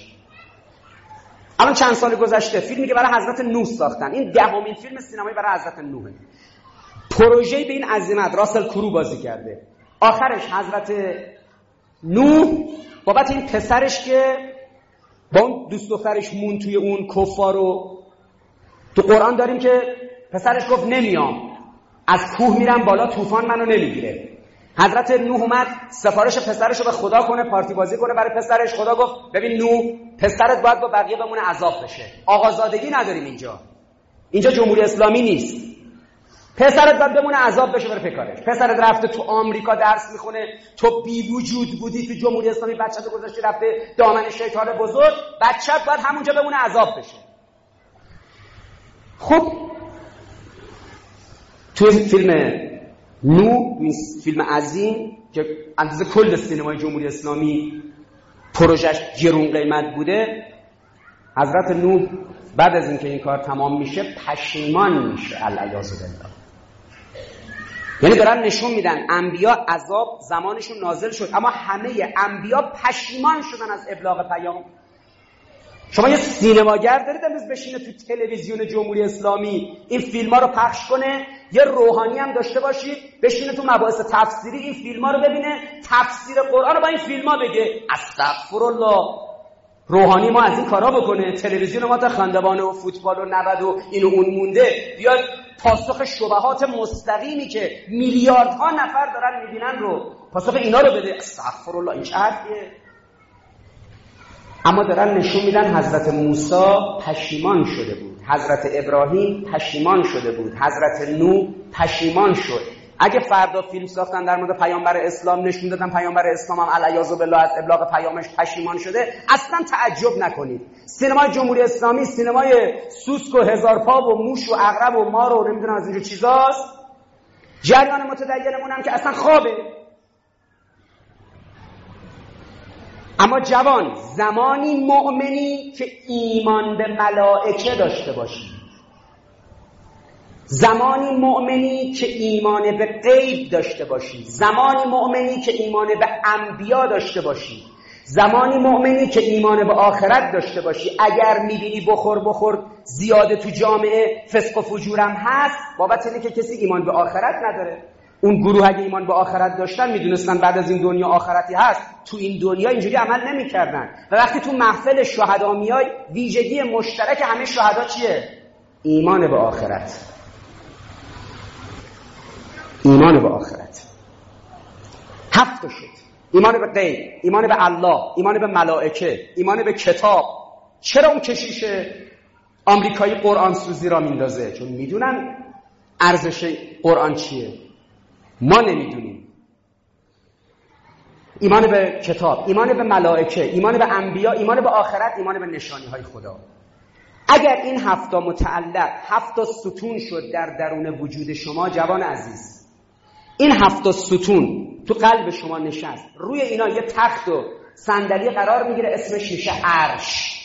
الان چند سال گذشته فیلمی که برای حضرت نوح ساختن، این 10مین فیلم سینمایی برای حضرت نوحه. پروژه‌ای به این عظمت راسل کرو بازی کرده. آخرش حضرت نوح بابت این پسرش که با اون دوست دخترش مون توی اون کفارو، تو قرآن داریم که پسرش گفت نمیام، از کوه میرم بالا، طوفان منو نمیگیره. حضرت نوح اومد سفارش پسرش رو به خدا کنه، پارتی بازی کنه برای پسرش. خدا گفت ببین نوح، پسرت باید با بقیه بمونه عذاب بشه. آقازادگی نداریم اینجا جمهوری اسلامی نیست. پسرت باید بمونه عذاب بشه بره پکارش. پسرت رفته تو آمریکا درس میخونه، تو بی وجود بودی تو جمهوری اسلامی، بچه‌تو گذاشتی رفته دامن شیطان بزرگ، بچه‌ت باید همونجا بمونه عذاب بشه. خب تو فیلم نو، این فیلم عظیم که اندازه کل سینمای جمهوری اسلامی پروژهش گرون قیمت بوده، حضرت نوح بعد از اینکه این کار تمام میشه پشیمان میشه، العیاذ بالله. یعنی دارن نشون میدن انبیا عذاب زمانشون نازل شد، اما همه انبیا پشیمان شدن از ابلاغ پیام. شما یه سینماگر دارید امروز بشینه تو تلویزیون جمهوری اسلامی این فیلم‌ها رو پخش کنه، یه روحانی هم داشته باشید بشینه تو مباحث تفسیری این فیلم‌ها رو ببینه، تفسیر قرآن رو با این فیلم‌ها بگه استغفرالله. روحانی ما از این کارا بکنه، تلویزیون ما تا خندوانه و فوتبال و 90 و این و اون مونده، بیاد پاسخ شبهات مستقیمی که میلیاردها نفر دارن میبینن رو پاسخ اینا رو بده. استغفرالله، این چه حرفیه؟ اما دارن نشون میدن حضرت موسی پشیمان شده بود، حضرت ابراهیم پشیمان شده بود، حضرت نوح پشیمان شد. اگه فردا فیلم ساختن در مورد پیامبر اسلام نشون دادن پیامبر اسلام هم العیاذ بالله از ابلاغ پیامش پشیمان شده، اصلا تعجب نکنید. سینمای جمهوری اسلامی سینمای سوسک و هزار پا و موش و عقرب و مار و نمیدونم از اینجور چیزاست. جریان متدینمون هم که اصلا خوابه. اما جوان، زمانی مؤمنی که ایمان به ملائکه داشته باشی، زمانی مؤمنی که ایمان به غیب داشته باشی، زمانی مؤمنی که ایمان به انبیا داشته باشی، زمانی مؤمنی که ایمان به آخرت داشته باشی. اگر میبینی بخور زیاده تو جامعه فسق و فجورم هست، بابت اینه که کسی ایمان به آخرت نداره. اون گروه اگه ایمان به آخرت داشتن میدونستن بعد از این دنیا آخرتی هست، تو این دنیا اینجوری عمل نمیکردن. و وقتی تو محفل شهدا میای، ویژگی مشترک همه شهدا چیه؟ ایمان به آخرت. ایمان به آخرت 7 تا شد: ایمان به غیب، ایمان به الله، ایمان به ملائکه، ایمان به کتاب. چرا اون کشیش آمریکایی قرآن سوزی را میندازه؟ چون میدونن ارزش قرآن چیه. ما نمیدونیم. ایمان به کتاب، ایمان به ملائکه، ایمان به انبیا، ایمان به آخرت، ایمان به نشانی‌های خدا. اگر این 7 متعلق 7 ستون شد در درون وجود شما جوان عزیز، این 7 ستون تو قلب شما نشست، روی اینا یه تخت و صندلی قرار میگیره، اسمش میشه عرش.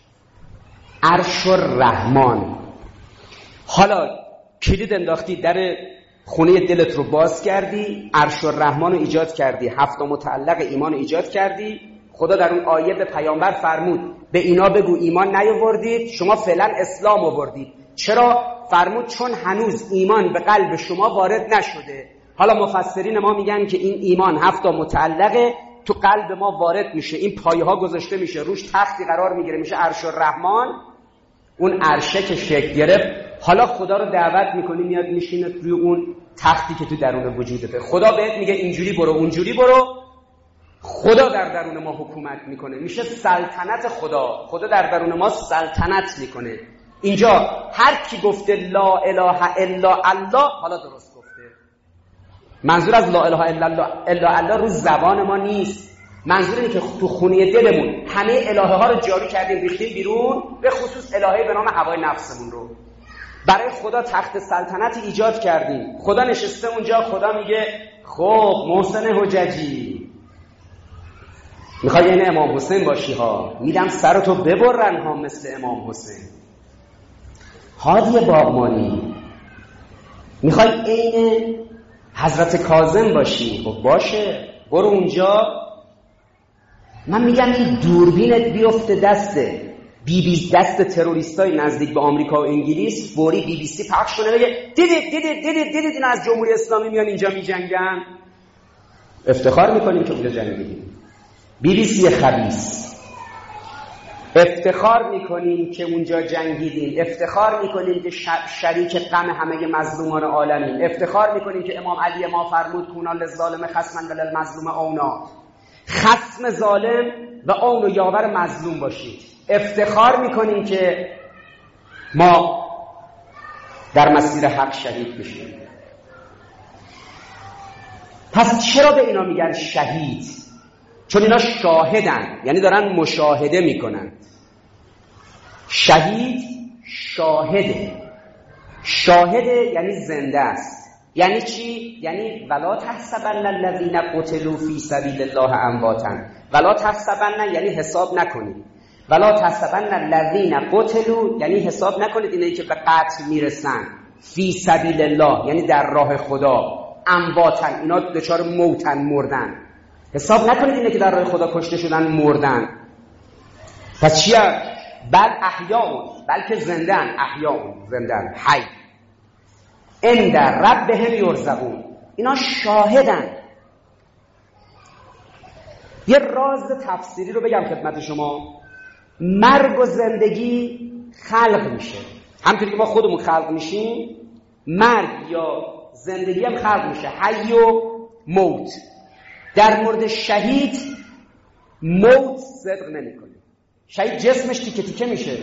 عرش الرحمن. حالا کلید انداختی، در خونه دلت رو باز کردی، عرش الرحمن رو ایجاد کردی، 7 متعلق ایمان رو ایجاد کردی. خدا در اون آیه به پیامبر فرمود به اینا بگو ایمان نیاوردید، شما فعلا اسلام آوردید. چرا؟ فرمود چون هنوز ایمان به قلب شما وارد نشده. حالا مفسرین ما میگن که این ایمان 7 متعلقه، تو قلب ما وارد میشه، این پایه ها گذاشته میشه، روش تختی قرار میگیره، میشه عرش الرحمن. اون عرشه که شکل گرفت، حالا خدا رو دعوت میکنی میاد میشینه روی اون تختی که تو درون وجودته. خدا بهت میگه اینجوری برو اونجوری برو. خدا در درون ما حکومت میکنه، میشه سلطنت خدا. خدا در درون ما سلطنت میکنه. اینجا هر کی گفته لا اله الا الله حالا درست گفته. منظور از لا اله الا الله رو زبان ما نیست، منظور اینه که تو خونه دلمون همه الهه ها رو جاری کردیم ریختیم بیرون، به خصوص الهه به نام هوای نفسمون رو. برای خدا تخت سلطنت ایجاد کردیم. خدا نشسته اونجا، خدا میگه خب محسن حججی میخوای این امام حسین باشی ها، میدم سرتو ببرن ها مثل امام حسین. هادی باغمانی میخوای این حضرت کاظم باشی، خب باشه برو اونجا. من میگم این دوربینت بیفته دست تروریستای نزدیک به آمریکا و انگلیس، فوری BBC پخش کنه بگه دیدید اینا از جمهوری اسلامی میان اینجا میجنگن. افتخار میکنیم که اونجا جنگیدیم. BBC خبیث، افتخار میکنیم که اونجا جنگیدیم، افتخار میکنیم که شریک غم همه مظلومان عالمین، افتخار میکنیم که امام علی ما فرمود کونا للظالم خصما وللمظلوم اونا، خصم ظالم و اون و یاور مظلوم باشید. افتخار میکنیم که ما در مسیر حق شهید بشیم. پس چرا به اینا میگن شهید؟ چون اینا شاهدن، یعنی دارن مشاهده میکنن. شهید شاهده یعنی زنده است. یعنی چی؟ یعنی ولا تحسبن الذین قتلوا فی سبیل الله امواتا. ولا تحسبن یعنی حساب نکنید. ولا تحسبن الذین قتلوا یعنی حساب نکنید اینایی که به قتل میرسن، فی سبیل الله یعنی در راه خدا، امواتا اینا دچار موتن، مردن. حساب نکنید اینایی که در راه خدا کشته شدن مردن. پس چیه؟ بل احیاء، بلکه زندن، احیاء زندن، حی عند ربهم یرزقون. اینا شاهدن. یه راز تفسیری رو بگم خدمت شما. مرگ و زندگی خلق میشه، همونطوری که ما خودمون خلق میشیم، مرگ یا زندگی هم خلق میشه، حی و موت. در مورد شهید موت صدق نمیکنه. شهید جسمش تیکه تیکه میشه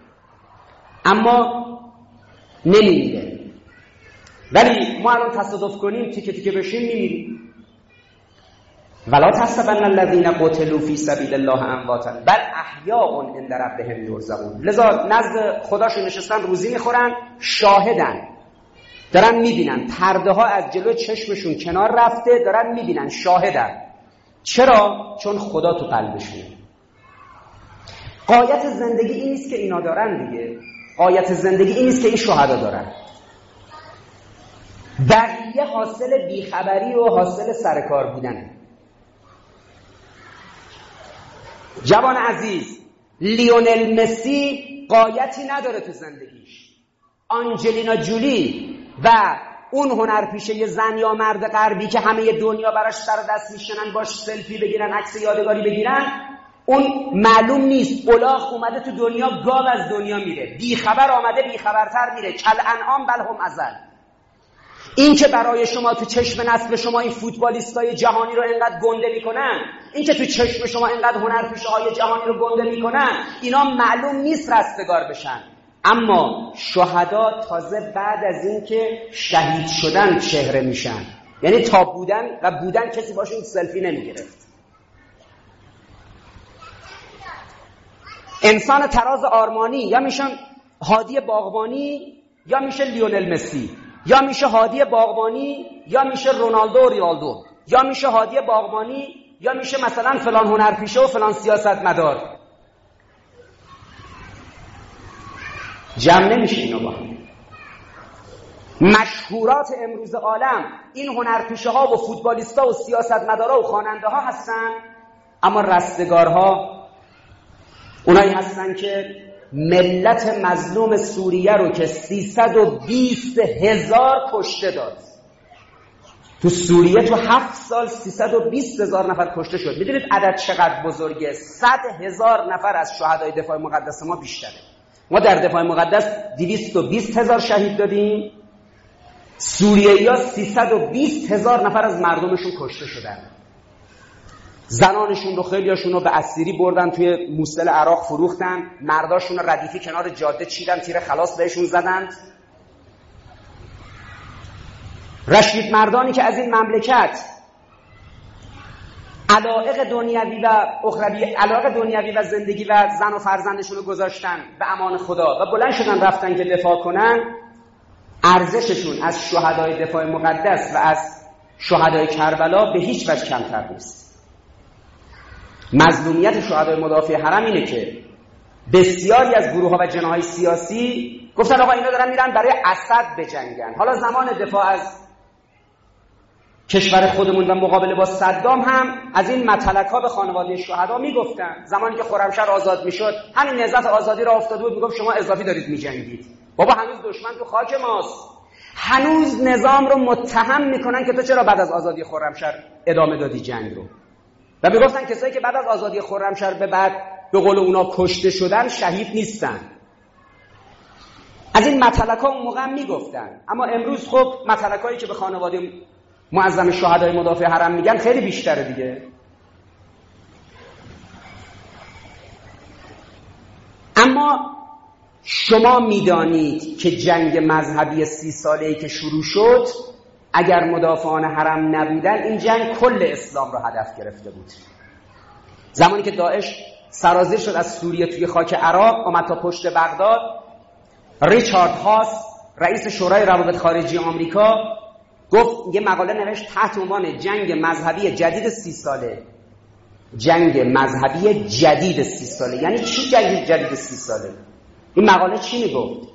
اما نمیمیره. ولی ما الان تصادف کنیم تیکه تیکه بشیم میمیریم. ولا تحسبن الذین قتلوا فی سبیل الله امواتا بل احیاء عند ربهم یرزقون. لذا نزد خداشون نشستن روزی میخورن، شاهدن، دارن میبینن، پرده ها از جلو چشمشون کنار رفته، دارن میبینن، شاهدن. چرا؟ چون خدا تو قلبشونه. غایت زندگی این نیست که اینا دارن دیگه، غایت زندگی این نیست که این شهدا دارن. بقیه حاصل بیخبری و حاصل سرکار بودنه. جوان عزیز، لیونل مسی غایتی نداره تو زندگیش. آنجلینا جولی و اون هنرپیشه زن یا مرد غربی که همه دنیا براش سر دست میشنن، باش سلفی بگیرن، عکس یادگاری بگیرن، اون معلوم نیست الاغ اومده تو دنیا، گاو از دنیا میره، بیخبر آمده بیخبرتر میره، کل انعام بل هم ازل. این که برای شما تو چشم نسل شما این فوتبالیستای جهانی رو اینقدر گنده میکنن، این که تو چشم شما اینقدر هنرپیشه‌های جهانی رو گنده میکنن، اینا معلوم نیست رستگار بشن. اما شهدا تازه بعد از این که شهید شدن چهره میشن. یعنی تا بودن کسی باشون سلفی نمیگرفت. انسان تراز آرمانی یا میشه هادی باغبانی یا میشه لیونل مسی، یا میشه هادی باغبانی یا میشه رونالدو و ریالدو، یا میشه هادی باغبانی یا میشه مثلا فلان هنرپیشه و فلان سیاستمدار. جمع نمیشه اینا با هم. مشهورات امروز عالم این هنرپیشه ها و فوتبالیستا و سیاستمدارا و خواننده ها هستن، اما رستگارها اونایی هستن که ملت مظلوم سوریه رو که 320,000 کشته داد. تو سوریه تو 7 سال 320,000 نفر کشته شد. میدونید عدد چقدر بزرگه؟ 100,000 نفر از شهدای دفاع مقدس ما بیشتره. ما در دفاع مقدس 220,000 شهید دادیم، سوریه‌ای‌ها 320,000 نفر از مردمشون کشته شدن. زنانشون رو خیلیاشون رو به اسیری بردن توی موصل عراق فروختن، مرداشون رو ردیفی کنار جاده چیدن، تیر خلاص بهشون زدند. رشید مردانی که از این مملکت علایق دنیوی و اخروی، علایق دنیوی و زندگی و زن و فرزندشون رو گذاشتن به امان خدا و بلند شدن رفتن که دفاع کنن، ارزششون از شهدای دفاع مقدس و از شهدای کربلا به هیچ وجه کمتر نیست. مظلومیت شهدای مدافع حرم اینه که بسیاری از گروه‌ها و جناح‌های سیاسی گفتن آقا اینا دارن میرن برای اسد بجنگن. حالا زمان دفاع از کشور خودمون و مقابله با صدام هم از این مطلق‌ها به خانواده شهدا میگفتن. زمانی که خرمشهر آزاد میشد همین نهضت آزادی را افتاده بود میگفت شما اضافی دارید میجنگید. بابا هنوز دشمن تو خاک ماست. هنوز نظام رو متهم میکنن که تو چرا بعد از آزادی خرمشهر ادامه دادی جنگ رو. و میگفتن کسایی که بعد از آزادی خرمشهر به بعد به قول اونا کشته شدن شهید نیستن. از این مطلق‌ها اون موقع میگفتن. اما امروز خب مطلقایی که به خانواده معظم شهدای مدافع حرم میگن خیلی بیشتره دیگه. اما شما میدانید که جنگ مذهبی 30 ساله‌ای که شروع شد، اگر مدافعان حرم نبودن این جنگ کل اسلام رو هدف گرفته بود. زمانی که داعش سرازیر شد از سوریه توی خاک عراق آمد تا پشت بغداد، ریچارد هاس رئیس شورای روابط خارجی آمریکا گفت، یه مقاله نوشت تحت عنوان جنگ مذهبی جدید 30 ساله. جنگ مذهبی جدید 30 ساله یعنی چی جنگ جدید 30 ساله؟ این مقاله چی میگفت؟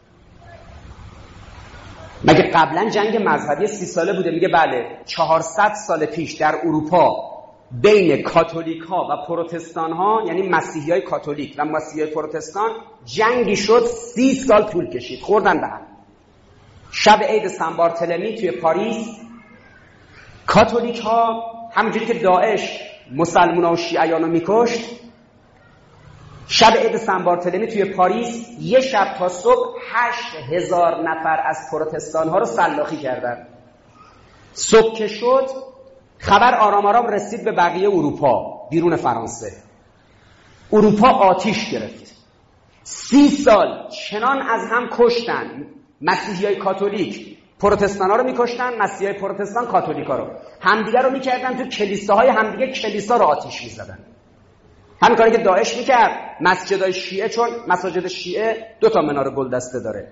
مگه قبلا جنگ مذهبی 30 ساله بوده؟ میگه بله. 400 سال پیش در اروپا بین کاتولیک ها و پروتستان ها، یعنی مسیحی های کاتولیک و مسیحی های پروتستان، جنگی شد 30 سال طول کشید، خوردن به هم. شب عید سن بارتلمی توی پاریس کاتولیک ها همونجوری که داعش مسلمان ها و شیعیان رو میکشت، شب عید سن بارتلمی توی پاریس یه شب تا صبح 8,000 نفر از پروتستان ها رو سلاخی کردن. صبح که شد خبر آرام آرام رسید به بقیه اروپا بیرون فرانسه. اروپا آتیش گرفت. 30 سال چنان از هم کشتن. مسیحی های کاتولیک پروتستان ها رو میکشتن، مسیحی های پروتستان کاتولیک ها رو. همدیگه رو میکردن تو کلیساهای همدیگه، کلیسا رو آتیش میزدن. همین کاری که داعش میکرد. مسجدهای شیعه، چون مساجد شیعه 2 منار گلدسته داره،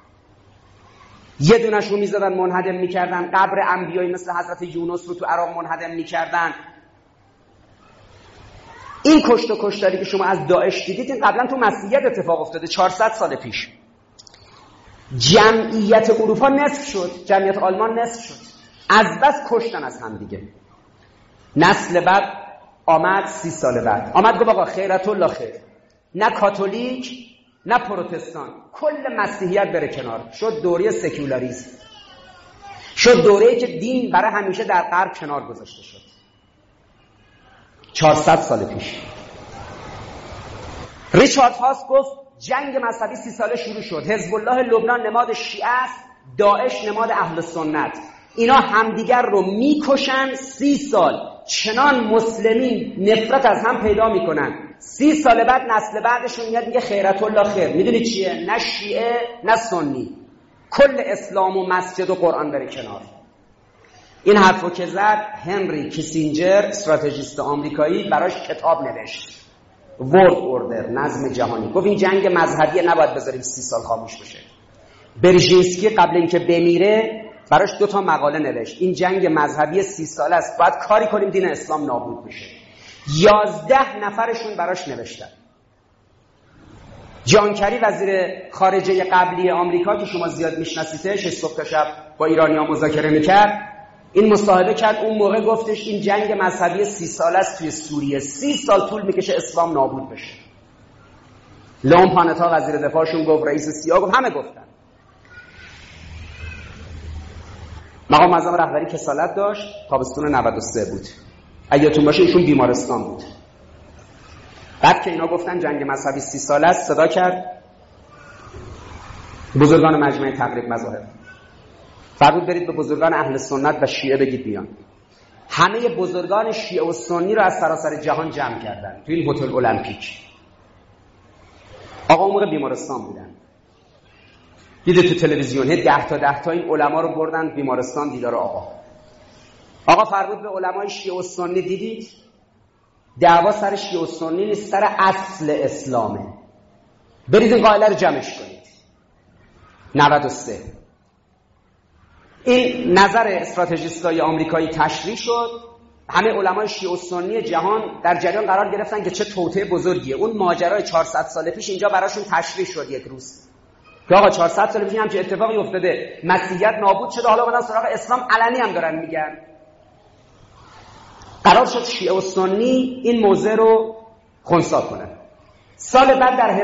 یه دونش رو میزدن منهدم میکردن. قبر انبیایی مثل حضرت یونس رو تو عراق منهدم میکردن. این کشت و کشتاری که شما از داعش دیدید این قبلا تو مسیحیت اتفاق افتاده 400 سال پیش. جمعیت اروپا نصف شد، جمعیت آلمان نصف شد از بس کشتن از هم دیگه. نسل بعد آمد 30 سال بعد آمد گفت آقا خیرت الله خیر، نه کاتولیک نه پروتستان، کل مسیحیت بره کنار. شد دوره سکولاریسم، شد دوره‌ای که دین برای همیشه در غرب کنار گذاشته شد. 400 سال پیش ریچارد هاس گفت جنگ مذهبی 30 ساله شروع شد. حزب الله لبنان نماد شیعه است، داعش نماد اهل سنت. اینا همدیگر رو میکشن 30 سال. چنان مسلمین نفرت از هم پیدا میکنن. 30 سال بعد نسل بعدشون میاد میگه خیرت الله خیر. میدونی چیه؟ نه شیعه نه سنی، کل اسلام و مسجد و قرآن بره کنار. این حرفو که زد هنری کیسینجر، استراتژیست آمریکایی، براش کتاب نوشت. ورلد اوردر، نظم جهانی. گفت این جنگ مذهبی نباید بذاریم 30 سال خاموش بشه. برژینسکی قبل اینکه بمیره براش 2 مقاله نوشت، این جنگ مذهبی 30 ساله است، باید کاری کنیم دین اسلام نابود بشه. 11 نفرشون براش نوشتن. جان کری وزیر خارجه قبلی آمریکا که شما زیاد میشناسیدش، صبح تا شب با ایرانی‌ها مذاکره میکرد، این مصاحبه کرد. اون موقع گفتش این جنگ مذهبی 30 ساله است توی سوریه، 30 سال طول میکشه اسلام نابود بشه. لئون پانتا وزیر دفاعشون گفت، رئیس سیا گفت، همه گفتن. مقام معظم رهبری کسالت داشت، تابستون 93 بود، اگه‌تون باشه ایشون بیمارستان بود. بعد که اینا گفتن جنگ مذهبی 30 ساله است، صدا کرد بزرگان مجمع تقریب مذاهب، فرمود برید به بزرگان اهل سنت و شیعه بگید بیان. همه بزرگان شیعه و سنی رو از سراسر جهان جمع کردن تو این هتل المپیک. آقا اون موقع بیمارستان بودن، دیده تو تلویزیون 10 تا این علما رو بردن بیمارستان دیدار آقا فرمود به علمای شیعه و سنی، دیدید دعوا سر شیعه و سنی نیست، سر اصل اسلامه، برید این قائله رو جمعش کنید. 93 این نظر استراتژیستای آمریکایی تشریح شد. همه علمای شیعه و سنی جهان در جریان قرار گرفتن که چه توطئه بزرگیه. اون ماجرای 400 سال پیش اینجا براشون تشریح شد یک روز که آقا 400 سال پیش هم چه اتفاقی افتاده، مسیحیت نابود شده، حالا اومدن سراغ اسلام، علنی هم دارن میگن. قرار شد شیعه و سنی این موضع رو خنثی کنن. سال بعد در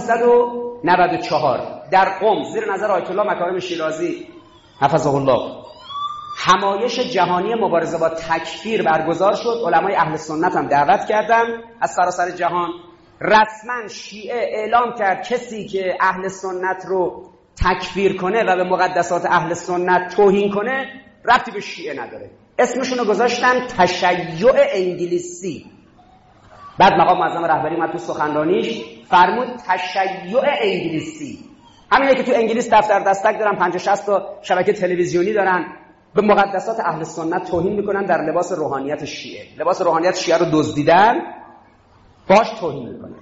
1394 در قم زیر نظر آیت الله مکارم شیرازی حفظه الله همایش جهانی مبارزه با تکفیر برگزار شد. علمای اهل سنت هم دعوت کردن از سراسر جهان. رسما شیعه اعلام کرد کسی که اهل سنت رو تکفیر کنه و به مقدسات اهل سنت توهین کنه ربطی به شیعه نداره. اسمشون رو گذاشتن تشیع انگلیسی. بعد مقام معظم رهبری اومد تو سخنرانیش فرمود تشیع انگلیسی، همینه که تو انگلیس دفتر دستک دارن، 50-60 تا شبکه تلویزیونی دارن، به مقدسات اهل سنت توهین میکنن در لباس روحانیت شیعه. لباس روحانیت شیعه رو دزدیدن، باش توهین میکنه.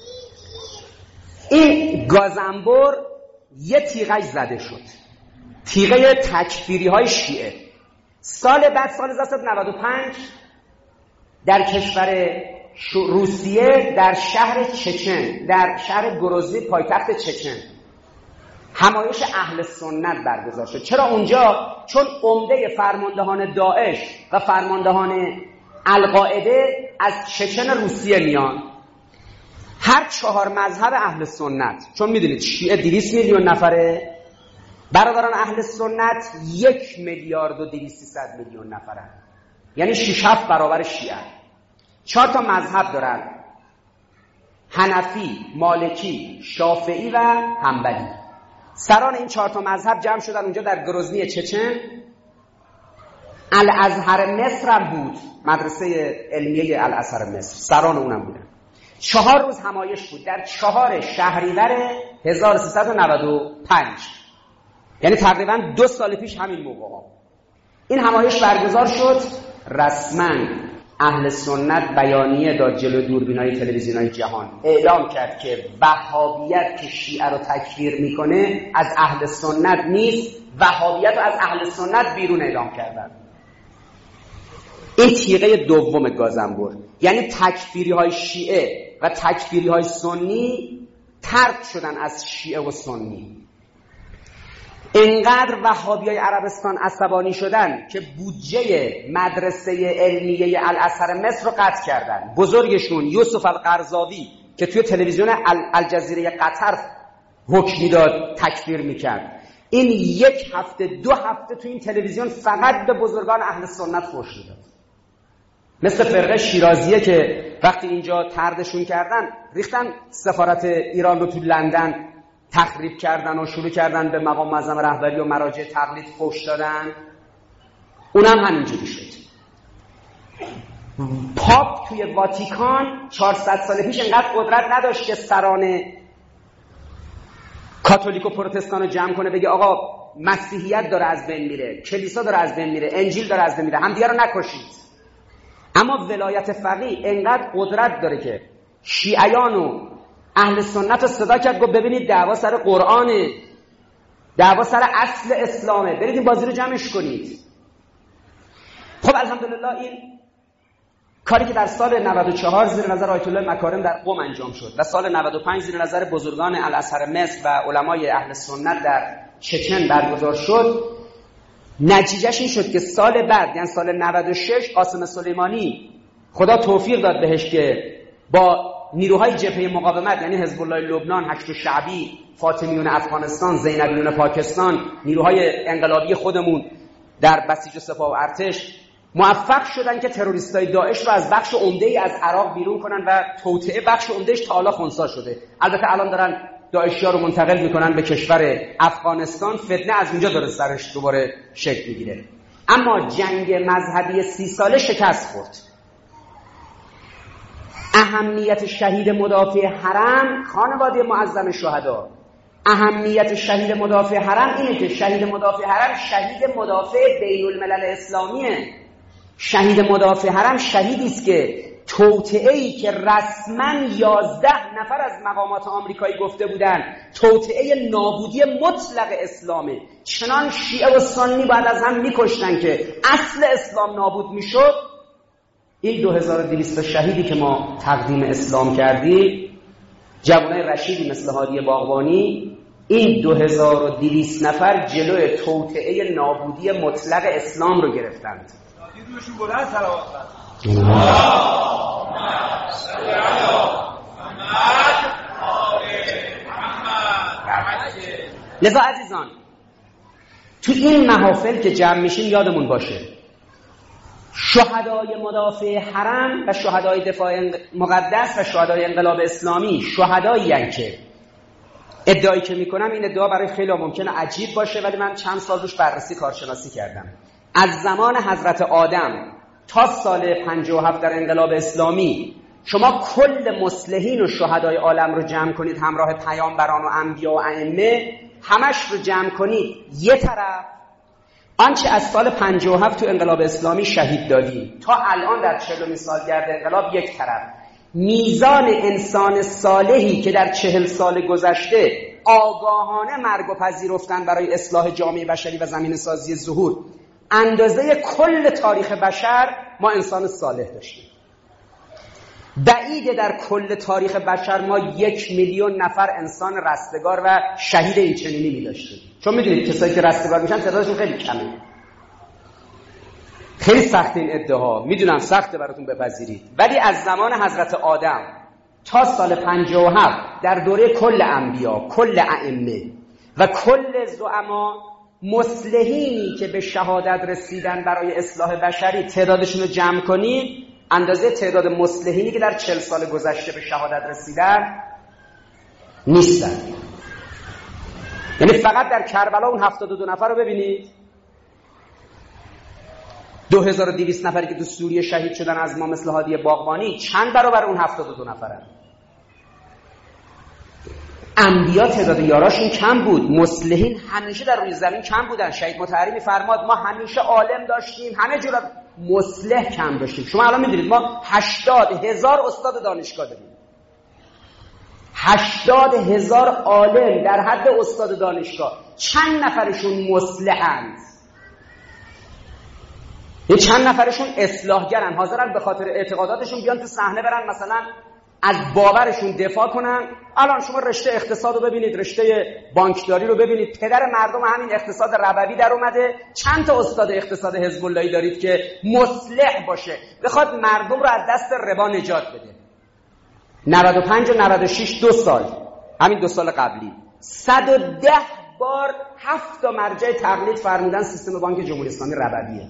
این گازنبر یه تیغش زده شد، تیغه تکفیری های شیعه. سال بعد سال 1995 در کشور روسیه در شهر چچن، در شهر گروزی پایتخت چچن، همایش اهل سنت برگزار شد. چرا اونجا؟ چون عمده فرماندهان داعش و فرماندهان القاعده از چچن روسیه میان. هر 4 مذهب اهل سنت، چون میدونید شیعه 200 میلیون نفره، برادران اهل سنت 1 میلیارد و 200 میلیون نفره، یعنی 6-7 برابر شیعه. 4 تا مذهب دارن، حنفی، مالکی، شافعی و حنبلی. سران این 4 تا مذهب جمع شدن اونجا در گروزنی چچن. الازهر مصر هم بود، مدرسه علمیه الازهر مصر، سران اونم بودن. 4 روز همایش بود در 4 شهریور 1395، یعنی تقریبا 2 سال پیش همین موقع این همایش برگزار شد. رسما اهل سنت بیانیه داد جلو دوربینای تلویزیونای جهان، اعلام کرد که وهابیت که شیعه رو تکفیر میکنه از اهل سنت نیست، وهابیت رو از اهل سنت بیرون اعلام کردن. این تیغه دوم گازنبر، یعنی تکفیری های شیعه و تکفیری های سنی ترک شدن از شیعه و سنی. اینقدر وهابیای عربستان عصبانی شدن که بودجه مدرسه علمیه الازهر مصر رو قطع کردن. بزرگشون یوسف القرضاوی که توی تلویزیون الجزیره قطر حکم میداد تکفیر میکرد، این 1 هفته 2 هفته توی این تلویزیون فقط به بزرگان اهل سنت فحش میداد. مثل فرقه شیرازیه که وقتی اینجا طردشون کردن ریختن سفارت ایران رو تو لندن تخریب کردن و شروع کردن به مقام معظم رهبری و مراجع تقلید فحش دادن. اونم همینجوری شد. پاپ توی واتیکان 400 سال پیش انقدر قدرت نداشت که سران کاتولیک و پروتستان رو جمع کنه بگه آقا مسیحیت داره از بین میره، کلیسا داره از بین میره، انجیل داره از بین میره، همدیگه رو نکشید. اما ولایت فقیه انقدر قدرت داره که شیعیان و اهل سنت رو صدا کرد، گفت ببینید دعوا سر قرآنه، دعوا سر اصل اسلامه، برید این بازی رو جمعش کنید. خب الحمدلله این کاری که در سال 94 زیر نظر آیت الله مکارم در قم انجام شد و سال 95 زیر نظر بزرگان الازهر مصر و علمای اهل سنت در چچن برگزار شد، نتیجهش این شد که سال بعد یعنی سال 96 قاسم سلیمانی خدا توفیق داد بهش که با نیروهای جبهه مقاومت یعنی حزب الله لبنان، هشت شعبی، فاطمیون افغانستان، زینبیون پاکستان، نیروهای انقلابی خودمون در بسیج و سپاه و ارتش موفق شدن که تروریستای داعش رو از بخش عمده‌ای از عراق بیرون کنن و توطئه بخش عمدهش تا حالا خنثی شده. البته الان دارن داعشی‌ها رو منتقل میکنن به کشور افغانستان، فتنه از اونجا داره سرش دوباره شکل میگیره. اما جنگ مذهبی 30 ساله شکست خورد. اهمیت شهید مدافع حرم، خانواده معظم شهدا، اهمیت شهید مدافع حرم اینه که شهید مدافع حرم شهید مدافع بین الملل اسلامیه. شهید مدافع حرم شهیدی است که توطئه‌ای که رسما 11 نفر از مقامات آمریکایی گفته بودن توطئه نابودی مطلق اسلامه، چنان شیعه و سنی بعد از هم میکشتن که اصل اسلام نابود میشد. این 2200 شهیدی که ما تقدیم اسلام کردیم، جوانای رشیدی مثل هادی باغبانی، این 2200 نفر جلوی توطئه نابودی مطلق اسلام رو گرفتند. روشون بلند صلوات لذا عزیزان تو این محافل که جمع میشیم یادمون باشه شهدای مدافع حرم و شهدای دفاع مقدس و شهدای انقلاب اسلامی شهدایی هستند که ادعایی که میکنم، این ادعا برای خیلی ممکنه عجیب باشه ولی من چند سال روش بررسی کارشناسی کردم. از زمان حضرت آدم تا سال 57 در انقلاب اسلامی شما کل مصلحین و شهدای عالم رو جمع کنید همراه پیامبران و انبیا و ائمه، همش رو جمع کنید یه طرف، آنچه از سال 57 تو انقلاب اسلامی شهید دادیم تا الان در 40 سالگرد انقلاب یک طرف، میزان انسان صالحی که در 40 سال گذشته آگاهانه مرگ و پذیرفتن برای اصلاح جامعه بشری و زمین سازی ظهور، اندازه کل تاریخ بشر ما انسان صالح داشتیم. بعیده در کل تاریخ بشر ما 1 میلیون نفر انسان رستگار و شهید این چنینی می داشتیم. چون میدونید کسایی که رستگار میشن تعدادشون خیلی کمه. خیلی سخت این ادعا، میدونم سخته براتون بپذیرید، ولی از زمان حضرت آدم تا سال 57 در دوره کل انبیا، کل ائمه و کل زعما، مصلحینی که به شهادت رسیدن برای اصلاح بشری تعدادشون رو جمع کنید اندازه تعداد مصلحینی که در 40 سال گذشته به شهادت رسیدن نیستن. یعنی فقط در کربلا اون 72 نفر رو ببینید، 2200 نفری که تو سوریه شهید شدن از ما مثل هادی باغبانی چند برابر اون 72 نفرن؟ انبیا تعداد یاراشون کم بود، مصلحین همیشه در روی زمین کم بودن. شهید مطهری میفرماد ما همیشه عالم داشتیم، همه جور مصلح کم داشتیم. شما الان میدونید ما 80,000 استاد دانشگاه داریم، 80,000 عالم در حد استاد دانشگاه، چند نفرشون مصلحند؟ یه چند نفرشون اصلاحگرن، حاضرن به خاطر اعتقاداتشون بیان تو صحنه برن مثلا از باورشون دفاع کنن. الان شما رشته اقتصاد رو ببینید، رشته بانکداری رو ببینید، پدر مردم همین اقتصاد ربوی در اومده. چند تا استاد اقتصاد حزب اللهی دارید که مصلح باشه، بخواد مردم رو از دست ربا نجات بده؟ 95 و 96 2 سال، همین 2 سال قبلی 110 بار 7 تا مرجع تقلید فرمودن سیستم بانک جمهوری اسلامی ربویه.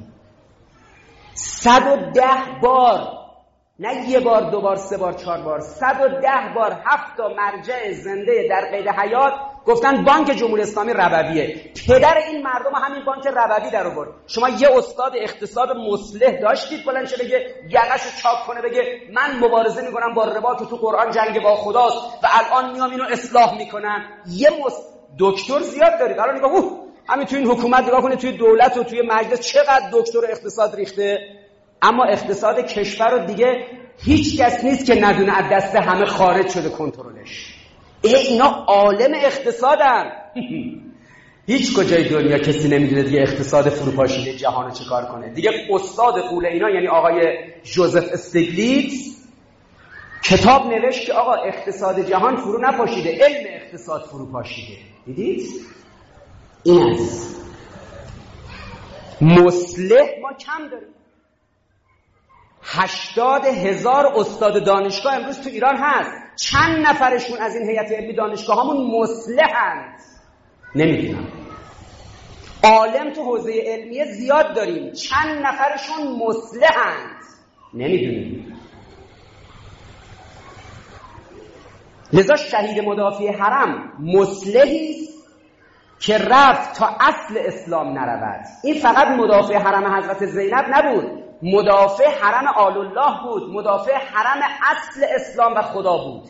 110 بار، نه یه بار، 2 بار، 3 بار، 4 بار، 110 بار 7 تا مرجع زنده در قید حیات گفتن بانک جمهوری اسلامی ربویه. پدر این مردم همین بانک ربوی در آورد. شما یه استاد اقتصاد مصلح داشتید بلند شه بگه یقه‌شو چاک کنه بگه من مبارزه میکنم با ربا که تو قرآن جنگ با خداست و الان میام اینو اصلاح میکنم؟ یه دکتر زیاد دارید. الان نگاه همین تو این حکومت نگاه کنید، توی دولت و توی مجلس چقدر دکتر اقتصاد ریخته، اما اقتصاد کشور رو دیگه هیچ کس نیست که ندونه از دست همه خارج شده کنترلش. اینا عالم اقتصادن. هیچ کجای دنیا کسی نمیدونه دیگه اقتصاد فروپاشیده جهانو چه کار کنه. دیگه استاد قول اینا یعنی آقای جوزف استیگلیتز کتاب نوشت که آقا اقتصاد جهان فرو نپاشیده، علم اقتصاد فرو پاشیده. دیدید؟ این است. مصلح ما کم داریم. 80,000 استاد دانشگاه امروز تو ایران هست. چند نفرشون از این هیئت علمی دانشگاه همون مصلحند؟ نمیدونم. عالم تو حوزه علمیه زیاد داریم، چند نفرشون مصلحند؟ نمیدونیم. لذا شهید مدافع حرم مصلحی است که رفت تا اصل اسلام نرود. این فقط مدافع حرم حضرت زینب نبود، مدافع حرم آل الله بود، مدافع حرم اصل اسلام و خدا بود.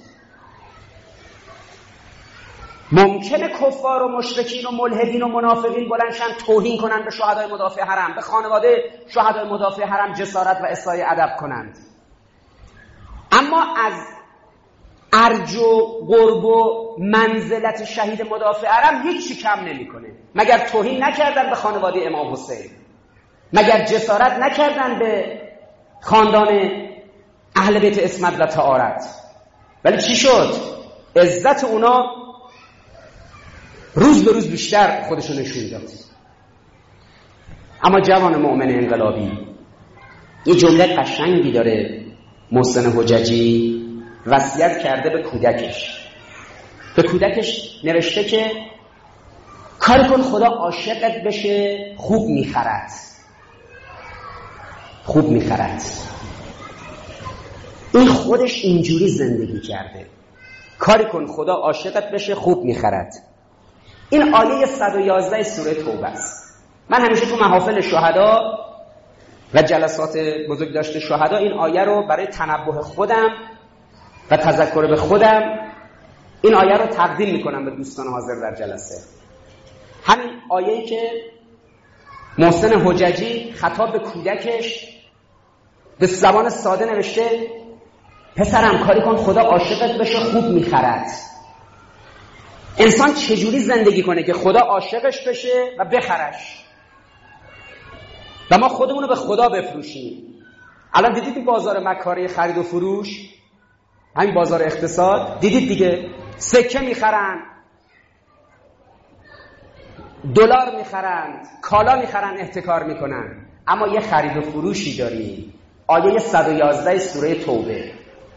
ممکنه کفار و مشرکین و ملحدین و منافقین بلندشن توهین کنند به شهدای مدافع حرم، به خانواده شهدای مدافع حرم جسارت و اصلاح ادب کنند، اما از ارج و قرب و منزلت شهید مدافع حرم هیچی کم نمیکنه. مگر توهین نکردن به خانواده امام حسین؟ مگر جسارت نکردن به خاندان اهل بیت عصمت و طهارت؟ ولی چی شد؟ عزت اونا روز به روز بیشتر خودشو نشون داد. اما جوان مؤمن انقلابی یه جمله قشنگی داره، محسن حججی وصیت کرده به کودکش. به کودکش نوشته که کار کن خدا عاشقت بشه، خوب میخرد. خوب میخرد. این خودش اینجوری زندگی کرده. کاری کن خدا عاشقت بشه، خوب میخرد. این آیه 111 سوره توبه است. من همیشه تو محافل شهدا و جلسات بزرگداشت شهدا این آیه رو برای تنبه خودم و تذکر به خودم این آیه رو تقدیم میکنم به دوستان حاضر در جلسه. همین آیه‌ای که محسن حججی خطاب به کودکش به زبان ساده نوشته پسرم کاری کن خدا عاشقت بشه، خوب میخرد. انسان چجوری زندگی کنه که خدا عاشقش بشه و بخرش و ما خودمونو به خدا بفروشیم؟ الان دیدید این بازار مکاره خرید و فروش، همین بازار اقتصاد دیدید دیگه، سکه میخرن، دلار میخرن، کالا میخرن، احتکار میکنن. اما یه خرید و فروشی داریم. آیه 111 سوره توبه.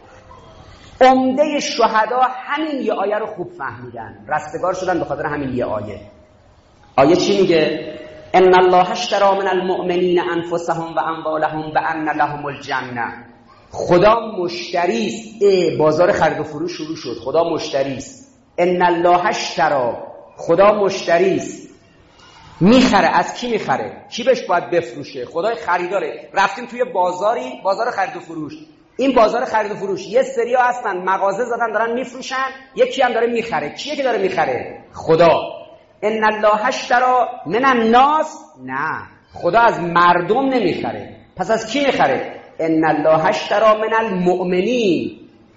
عمده شهدا همین یه آیه رو خوب فهمیدن، رستگار شدن به خاطر همین یه آیه. آیه چی میگه؟ ان الله اشتری من المؤمنین انفسهم و اموالهم بان لهم الجنه. خدا مشتری است. بازار خرید و فروش شروع شد. خدا مشتری است. ان الله اشتری، خدا مشتری است. میخره. از کی میخره؟ کی بهش باید بفروشه؟ خدای خریداره. رفتیم توی بازاری، بازار خرید و فروش. این بازار خرید و فروش یه سریا هستن مغازه زدن دارن میفروشن، یکی هم داره میخره. کیه که داره میخره؟ خدا. ان الله اشتری من الناس، نه، خدا از مردم نمیخره. پس از کی میخره؟ ان الله اشتری من المؤمنین.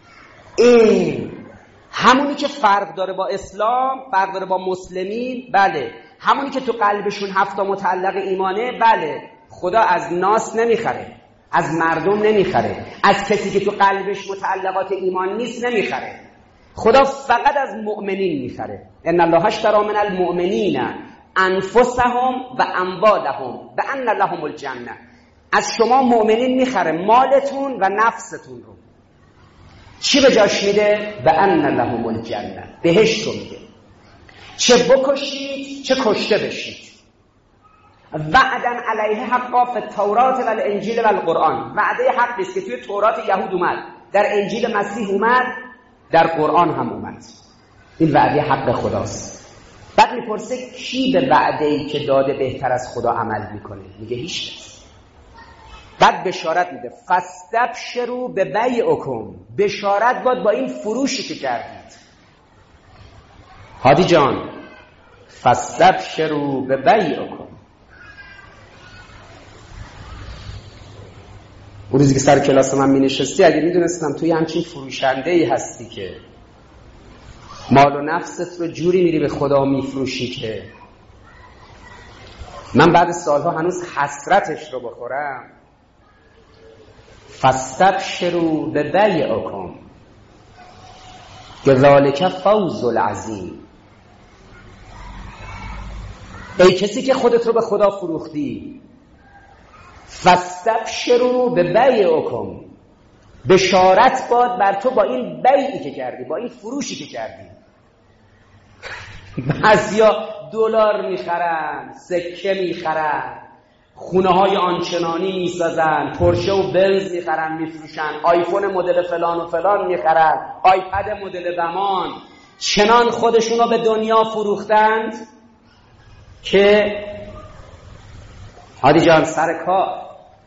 این همونی که فرق داره با اسلام، فرق داره با مسلمین، بله. همونی که تو قلبشون 7 متعلق ایمانه، بله. خدا از ناس نمیخره، از مردم نمیخره، از کسی که تو قلبش متعلقات ایمان نیست نمیخره. خدا فقط از مؤمنین میخره. ان الله اشتری من المؤمنین انفسهم و اموالهم بان لهم الجنه. از شما مؤمنین میخره مالتون و نفستون رو. چی به جاش میده؟ بان لهم الجنه، بهشت رو میده. چه بکشید چه کشته بشید. وعدن علیه حقا فی التورات و الانجیل و القرآن. وعده حقی است که توی تورات یهود اومد، در انجیل مسیح اومد، در قرآن هم اومد. این وعده حق خداست. بعد میپرسه کی به وعده‌ای که داده بهتر از خدا عمل میکنه؟ میگه هیچ کس. بعد بشارت میده فاستبشروا ببیعکم. بشارت باد با این فروشی که کردید. هادی جان فاستبشروا ببیعکم. اون روزی که سر کلاس من می نشستی اگه می دونستم توی همچین فروشنده‌ای هستی که مال و نفست رو جوری میری به خدا میفروشی که من بعد سالها هنوز حسرتش رو بخورم. فاستبشروا ببیعکم ذالک فوز العظیم. ای کسی که خودت رو به خدا فروختی، فاستبشروا ببیعکم، بشارت باد بر تو با این بیعی که کردی، با این فروشی که کردی. بعضیا دلار میخرن، سکه میخرن، خونه های آنچنانی میسازن، پورشه و بنز میخرن میفروشن، آیفون مدل فلان و فلان میخرن، آیپد مدل زمان. چنان خودشونو به دنیا فروختند که هادی جان سر کار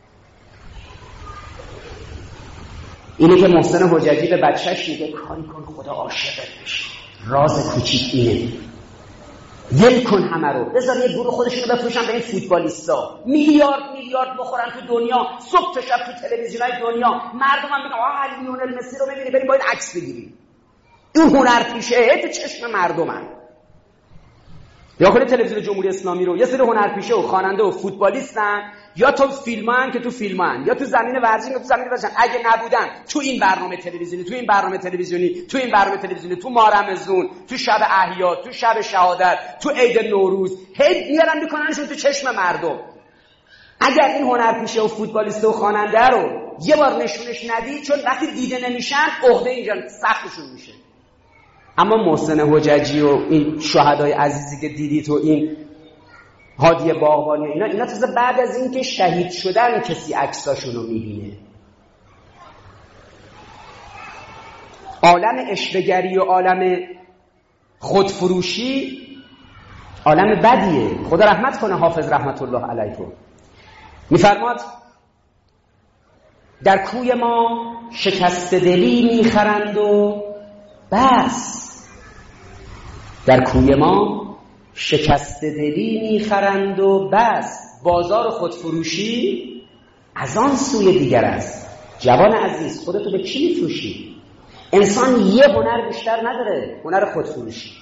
اینه که محسن حججی به بچهش میگه کاری کن خدا عاشقت بشه. راز کوچیک اینه، ول کن همه رو، بذار یه گروه خودشونو بفروشن به این فوتبالیستا، میلیارد بخورن تو دنیا، صبح تا شب تو تلویزیونای دنیا. مردم هم میگن آها لیونل مسی رو ببینی، بریم باید عکس بگیریم. این هنرپیشه تو چشم مردمن. یا خود تلویزیون جمهوری اسلامی رو یه سری هنرپیشه و خواننده و فوتبالیستن، یا تو فیلمن که تو فیلمن، یا تو زمین ورزشی که تو زمین ورزشن. اگه نبودن تو این برنامه تلویزیونی، تو این برنامه تلویزیونی، تو ماه رمضان، تو شب احیا، تو شب شهادت، تو عید نوروز، هی میارن میکننشون تو چشم مردم. اگر این هنرپیشه و فوتبالیست و خواننده رو یه بار نشونش ندی، چون وقتی دیده نمیشن عقده اینجا سختشون میشه. اما محسن حججی و این شهدای عزیزی که دیدید و این هادی باغبانی و اینا تازه بعد از این که شهید شدن کسی عکساشون رو میبینه. عالم اشوه‌گری و عالم خودفروشی عالم بدیه. خدا رحمت کنه حافظ رحمت الله علیه میفرماد در کوی ما شکست دلی میخرند و بس. در کوی ما شکست دلی میخرند و بس. بازار خودفروشی از آن سوی دیگر است. جوان عزیز خودتو به چی میفروشی؟ انسان یه هنر بیشتر نداره، هنر خودفروشی.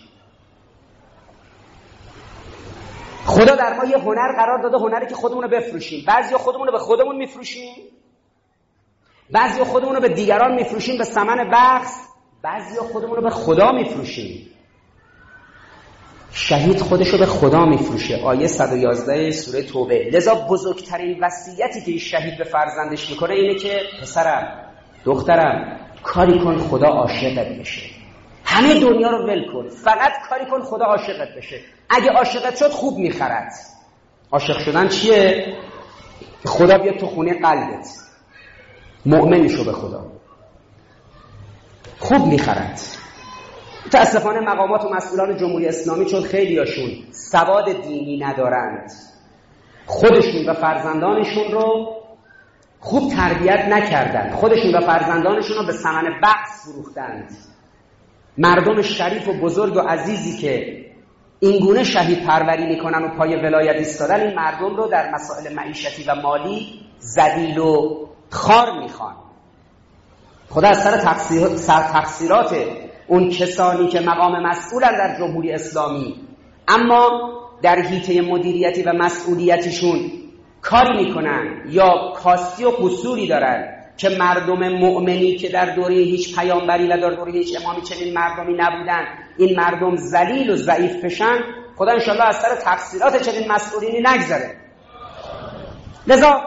خدا در ما یه هنر قرار داده، هنری که خودمونو بفروشیم. بعضیا خودمونو به خودمون میفروشیم، بعضیا خودمونو به دیگران میفروشیم به ثمن بخس، بعضیا خودمونو به خدا میفروشیم. شهید خودشو به خدا میفروشه. آیه 111 سوره توبه. لذا بزرگترین وصیتی که شهید به فرزندش میکنه اینه که پسرم، دخترم، کاری کن خدا عاشقت بشه. همه دنیا رو ول کن، فقط کاری کن خدا عاشقت بشه. اگه عاشقت شد خوب میخرد. عاشق شدن چیه؟ خدا بیاد تو خونه قلبت، مؤمن شو به خدا، خوب میخرد. متاسفانه مقامات و مسئولان جمهوری اسلامی چون خیلیاشون سواد دینی ندارند، خودشون و فرزندانشون رو خوب تربیت نکردند، خودشون و فرزندانشون رو به ثمن بخس فروختند. مردم شریف و بزرگ و عزیزی که اینگونه شهید پروری میکنن و پای ولایت ایستادن، این مردم رو در مسائل معیشتی و مالی ذلیل و خوار میخوان. خدا از سر تقصیرات اون کسانی که مقام مسئولن در جمهوری اسلامی اما در حیطه مدیریتی و مسئولیتشون کاری میکنن یا کاستی و قصوری دارن که مردم مؤمنی که در دوره هیچ پیامبری و در دوره هیچ امامی چنین مردمی نبودن، این مردم ذلیل و ضعیف بشن. خدا انشالله از سر تقصیرات چنین مسئولینی نگذره. لذا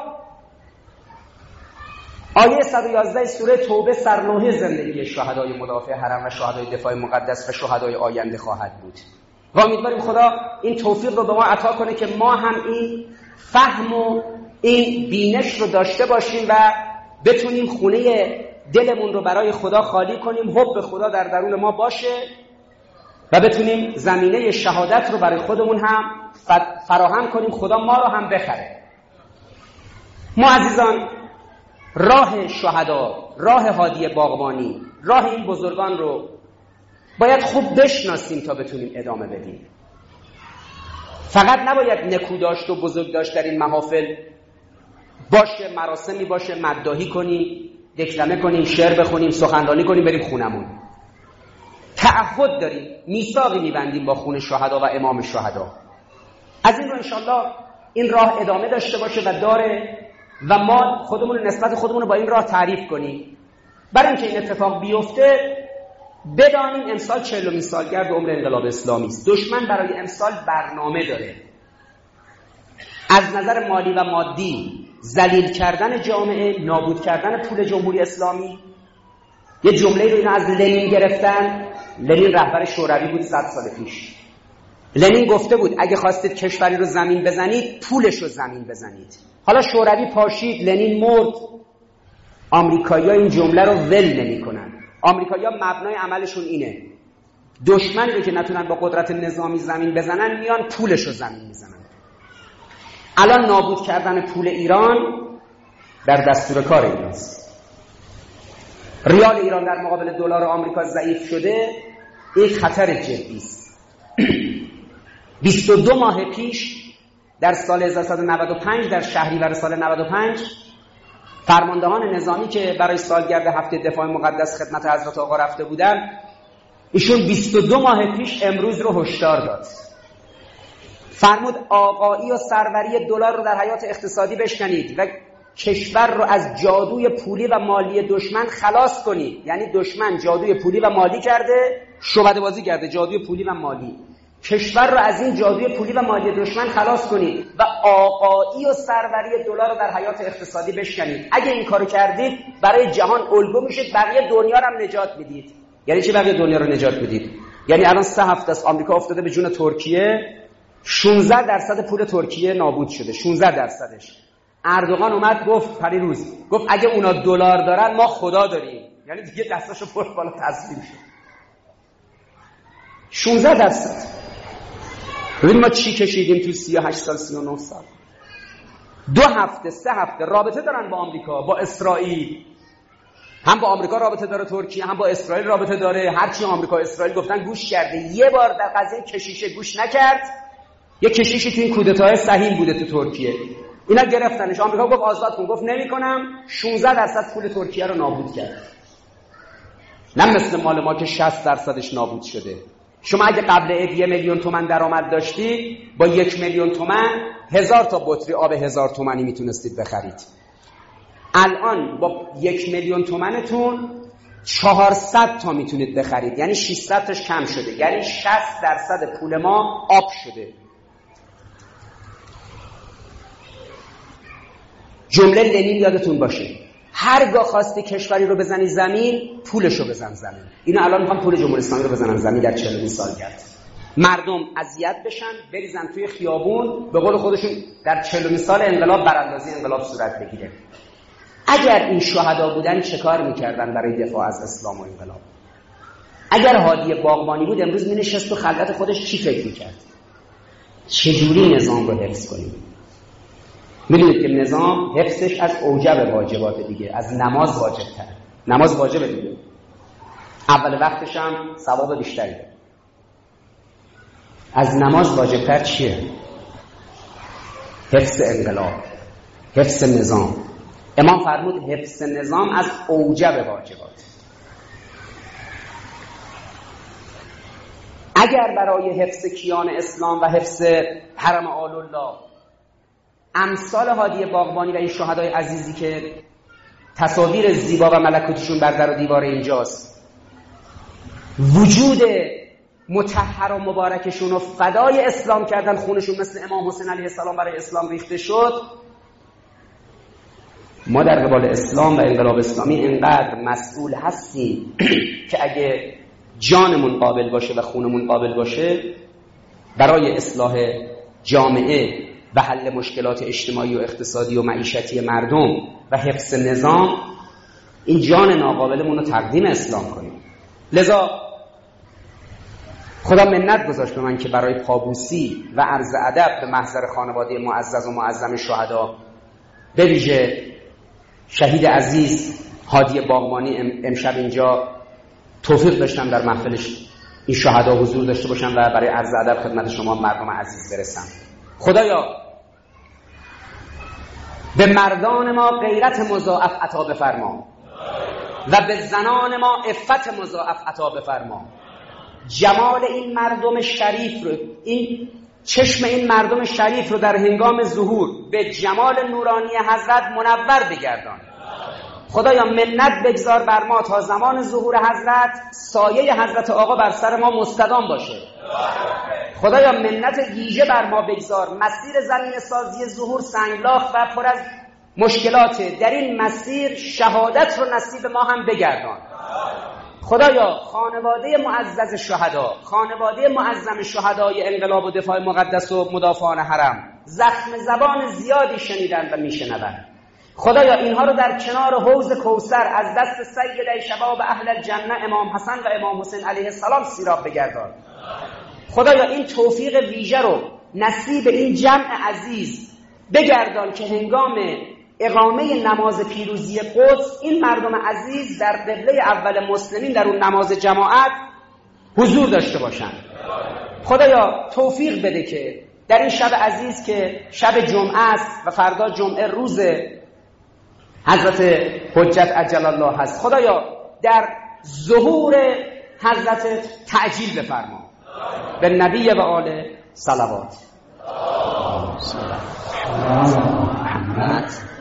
آیه 111 سوره توبه سرلوحه زندگی شهدای مدافع حرم و شهدای دفاع مقدس و شهدای آینده خواهد بود. و امیدواریم خدا این توفیق رو به ما عطا کنه که ما هم این فهم و این بینش رو داشته باشیم و بتونیم خونه دلمون رو برای خدا خالی کنیم، حب خدا در درون ما باشه و بتونیم زمینه شهادت رو برای خودمون هم فراهم کنیم، خدا ما رو هم بخره. ما عزیزان راه شهدا، راه هادی باغبانی، راه این بزرگان رو باید خوب بشناسیم تا بتونیم ادامه بدیم. فقط نباید نکوداشت و بزرگ داشت در این محافل باشه مراسمی باشه، مداحی کنیم، دکلمه کنیم، شعر بخونیم، سخنرانی کنیم، بریم خونمون. تعهد داریم، میثاقی میبندیم با خون شهدا و امام شهدا. از این رو انشالله این راه ادامه داشته باشه و داره و ما خودمون نسبت خودمون رو با این راه تعریف کنیم. برای اینکه این اتفاق بیفته بدانیم امسال 40مین سالگرد عمر انقلاب اسلامی است. دشمن برای امسال برنامه داره. از نظر مالی و مادی ذلیل کردن جامعه، نابود کردن پول جمهوری اسلامی. یه جمله رو اینا از لنین گرفتن. لنین رهبر شوروی بود 100 سال پیش. لنین گفته بود اگه خواستید کشوری رو زمین بزنید پولش رو زمین بزنید. حالا شوروی پاشید، لنین مرد، آمریکایی‌ها این جمله رو ول نمی‌کنن. آمریکایی‌ها مبنای عملشون اینه، دشمنی رو که نتونن با قدرت نظامی زمین بزنن میان پولش رو زمین میزنن. الان نابود کردن پول ایران در دستور کار ایناست. ریال ایران در مقابل دلار آمریکا ضعیف شده، یک خطر جدی است. 22 ماه پیش در سال 1395 در شهریور سال 95 فرماندهان نظامی که برای سالگرد هفته دفاع مقدس خدمت حضرت آقا رفته بودن، ایشون 22 ماه پیش امروز رو هشدار داد. فرمود آقایی و سروری دلار رو در حیات اقتصادی بشکنید و کشور رو از جادوی پولی و مالی دشمن خلاص کنید. یعنی دشمن جادوی پولی و مالی کرده، شعبده بازی کرده، جادوی پولی و مالی. کشور رو از این جادوی پولی و مالی دشمن خلاص کنید و آقایی و سروری دلار رو در حیات اقتصادی بشکنید. اگه این کارو کردید برای جهان الگو میشید، بقیه دنیا رو هم نجات میدید. یعنی چی بقیه دنیا رو نجات میدید؟ یعنی الان 3 هفته است آمریکا افتاده به جون ترکیه، 16% پول ترکیه نابود شده، 16%. اردوغان اومد گفت پریروز، گفت اگه اونا دلار دارن ما خدا داریم. یعنی دیگه دستاشو برد بالا تسلیم شد. 16%. ببین ما چی کشیدیم تو 38 سال 39 سال. 2 هفته 3 هفته رابطه دارن با آمریکا، با اسرائیل. هم با آمریکا رابطه داره ترکیه، هم با اسرائیل رابطه داره. هرچی آمریکا اسرائیل گفتن گوش کرده. یه بار در قضیه کشیشه گوش نکرد. یه کشیشی تو این کودتای صهیل بوده تو ترکیه. اینا گرفتنش. آمریکا گفت آزاد کن، گفت نمی‌کنم. 16% پول ترکیه رو نابود کرد. نه مثل مال ما که 60%ش نابود شده. شما اگه قبل عید 1 میلیون تومان درآمد داشتید، با 1 میلیون تومان 1000 تا بطری آب 1000 تومانی میتونستید بخرید. الان با 1 میلیون تومانتون 400 تا میتونید بخرید. یعنی 600 تاش کم شده. یعنی 60% پول ما آب شده. جمله لنین یادتون باشه، هرگاه خواستی کشوری رو بزنی زمین، پولشو بزن زمین. اینا الان میخوان پول جمهوری اسلامی رو بزنن زمین در 40 سالگرد. مردم اذیت بشن، بریزن توی خیابون، به قول خودشون در 40 سال انقلاب براندازی انقلاب صورت بگیره. اگر این شهدا بودن چه کار میکردن برای دفاع از اسلام و انقلاب؟ اگر هادی باغبانی بود امروز مینشست و خلوت خودش چی فکر میکرد؟ چجوری نظام رو حفظ کنیم؟ میدونید که نظام حفظش از اوجب واجبات دیگه، از نماز واجب‌تر. نماز واجبه دیگه، اول وقتش هم ثواب بیشتری داره. از نماز واجب‌تر چیه؟ حفظ انقلاب، حفظ نظام. امام فرمود حفظ نظام از اوجب واجبات. اگر برای حفظ کیان اسلام و حفظ حرم آل الله امثال هادی باغبانی و این شهدای عزیزی که تصاویر زیبا و ملکوتشون بر در و دیوار اینجاست، وجود مطهر و مبارکشون و فدای اسلام کردن، خونشون مثل امام حسین علیه السلام برای اسلام ریخته شد، ما در قبال اسلام و انقلاب اسلامی اینقدر مسئول هستیم که اگه جانمون قابل باشه و خونمون قابل باشه، برای اصلاح جامعه و حل مشکلات اجتماعی و اقتصادی و معیشتی مردم و حفظ نظام، این جان ناقابلمون رو تقدیم اسلام کنیم. لذا خدا منت گذاشت به من که برای پابوسی و عرض ادب به محضر خانواده معزز و معظم شهدا، به ویژه شهید عزیز هادی باغبانی، امشب اینجا توفیق داشتم در محفلش این شهدا حضور داشته باشم و برای عرض ادب خدمت شما مردم عزیز برسم. خدایا به مردان ما غیرت مضاعف عطا بفرما و به زنان ما عفت مضاعف عطا بفرما. جمال این مردم شریف رو، این چشم این مردم شریف رو در هنگام ظهور به جمال نورانی حضرت منور بگردان. خدایا منت بگذار بر ما تا زمان ظهور حضرت سایه حضرت آقا بر سر ما مستدام باشه. خدایا منت ویژه بر ما بگذار. مسیر زمین سازی ظهور سنگلاخ و پر از مشکلات، در این مسیر شهادت رو نصیب ما هم بگردان. خدایا خانواده معزز شهدا، خانواده معظم شهدای انقلاب و دفاع مقدس و مدافعان حرم زخم زبان زیادی شنیدن و میشنوند. خدایا اینها رو در کنار حوض کوثر از دست سید شباب اهل الجنه امام حسن و امام حسین علیه السلام سیراب بگردان. خدایا این توفیق ویژه رو نصیب این جمع عزیز بگردان که هنگام اقامه نماز پیروزی قدس این مردم عزیز در قبله اول مسلمین در اون نماز جماعت حضور داشته باشند. خدایا توفیق بده که در این شب عزیز که شب جمعه است و فردا جمعه روز حضرت حجت عجل الله هست، خدایا در ظهور حضرت تعجیل بفرما. به نبی و آل صلوات.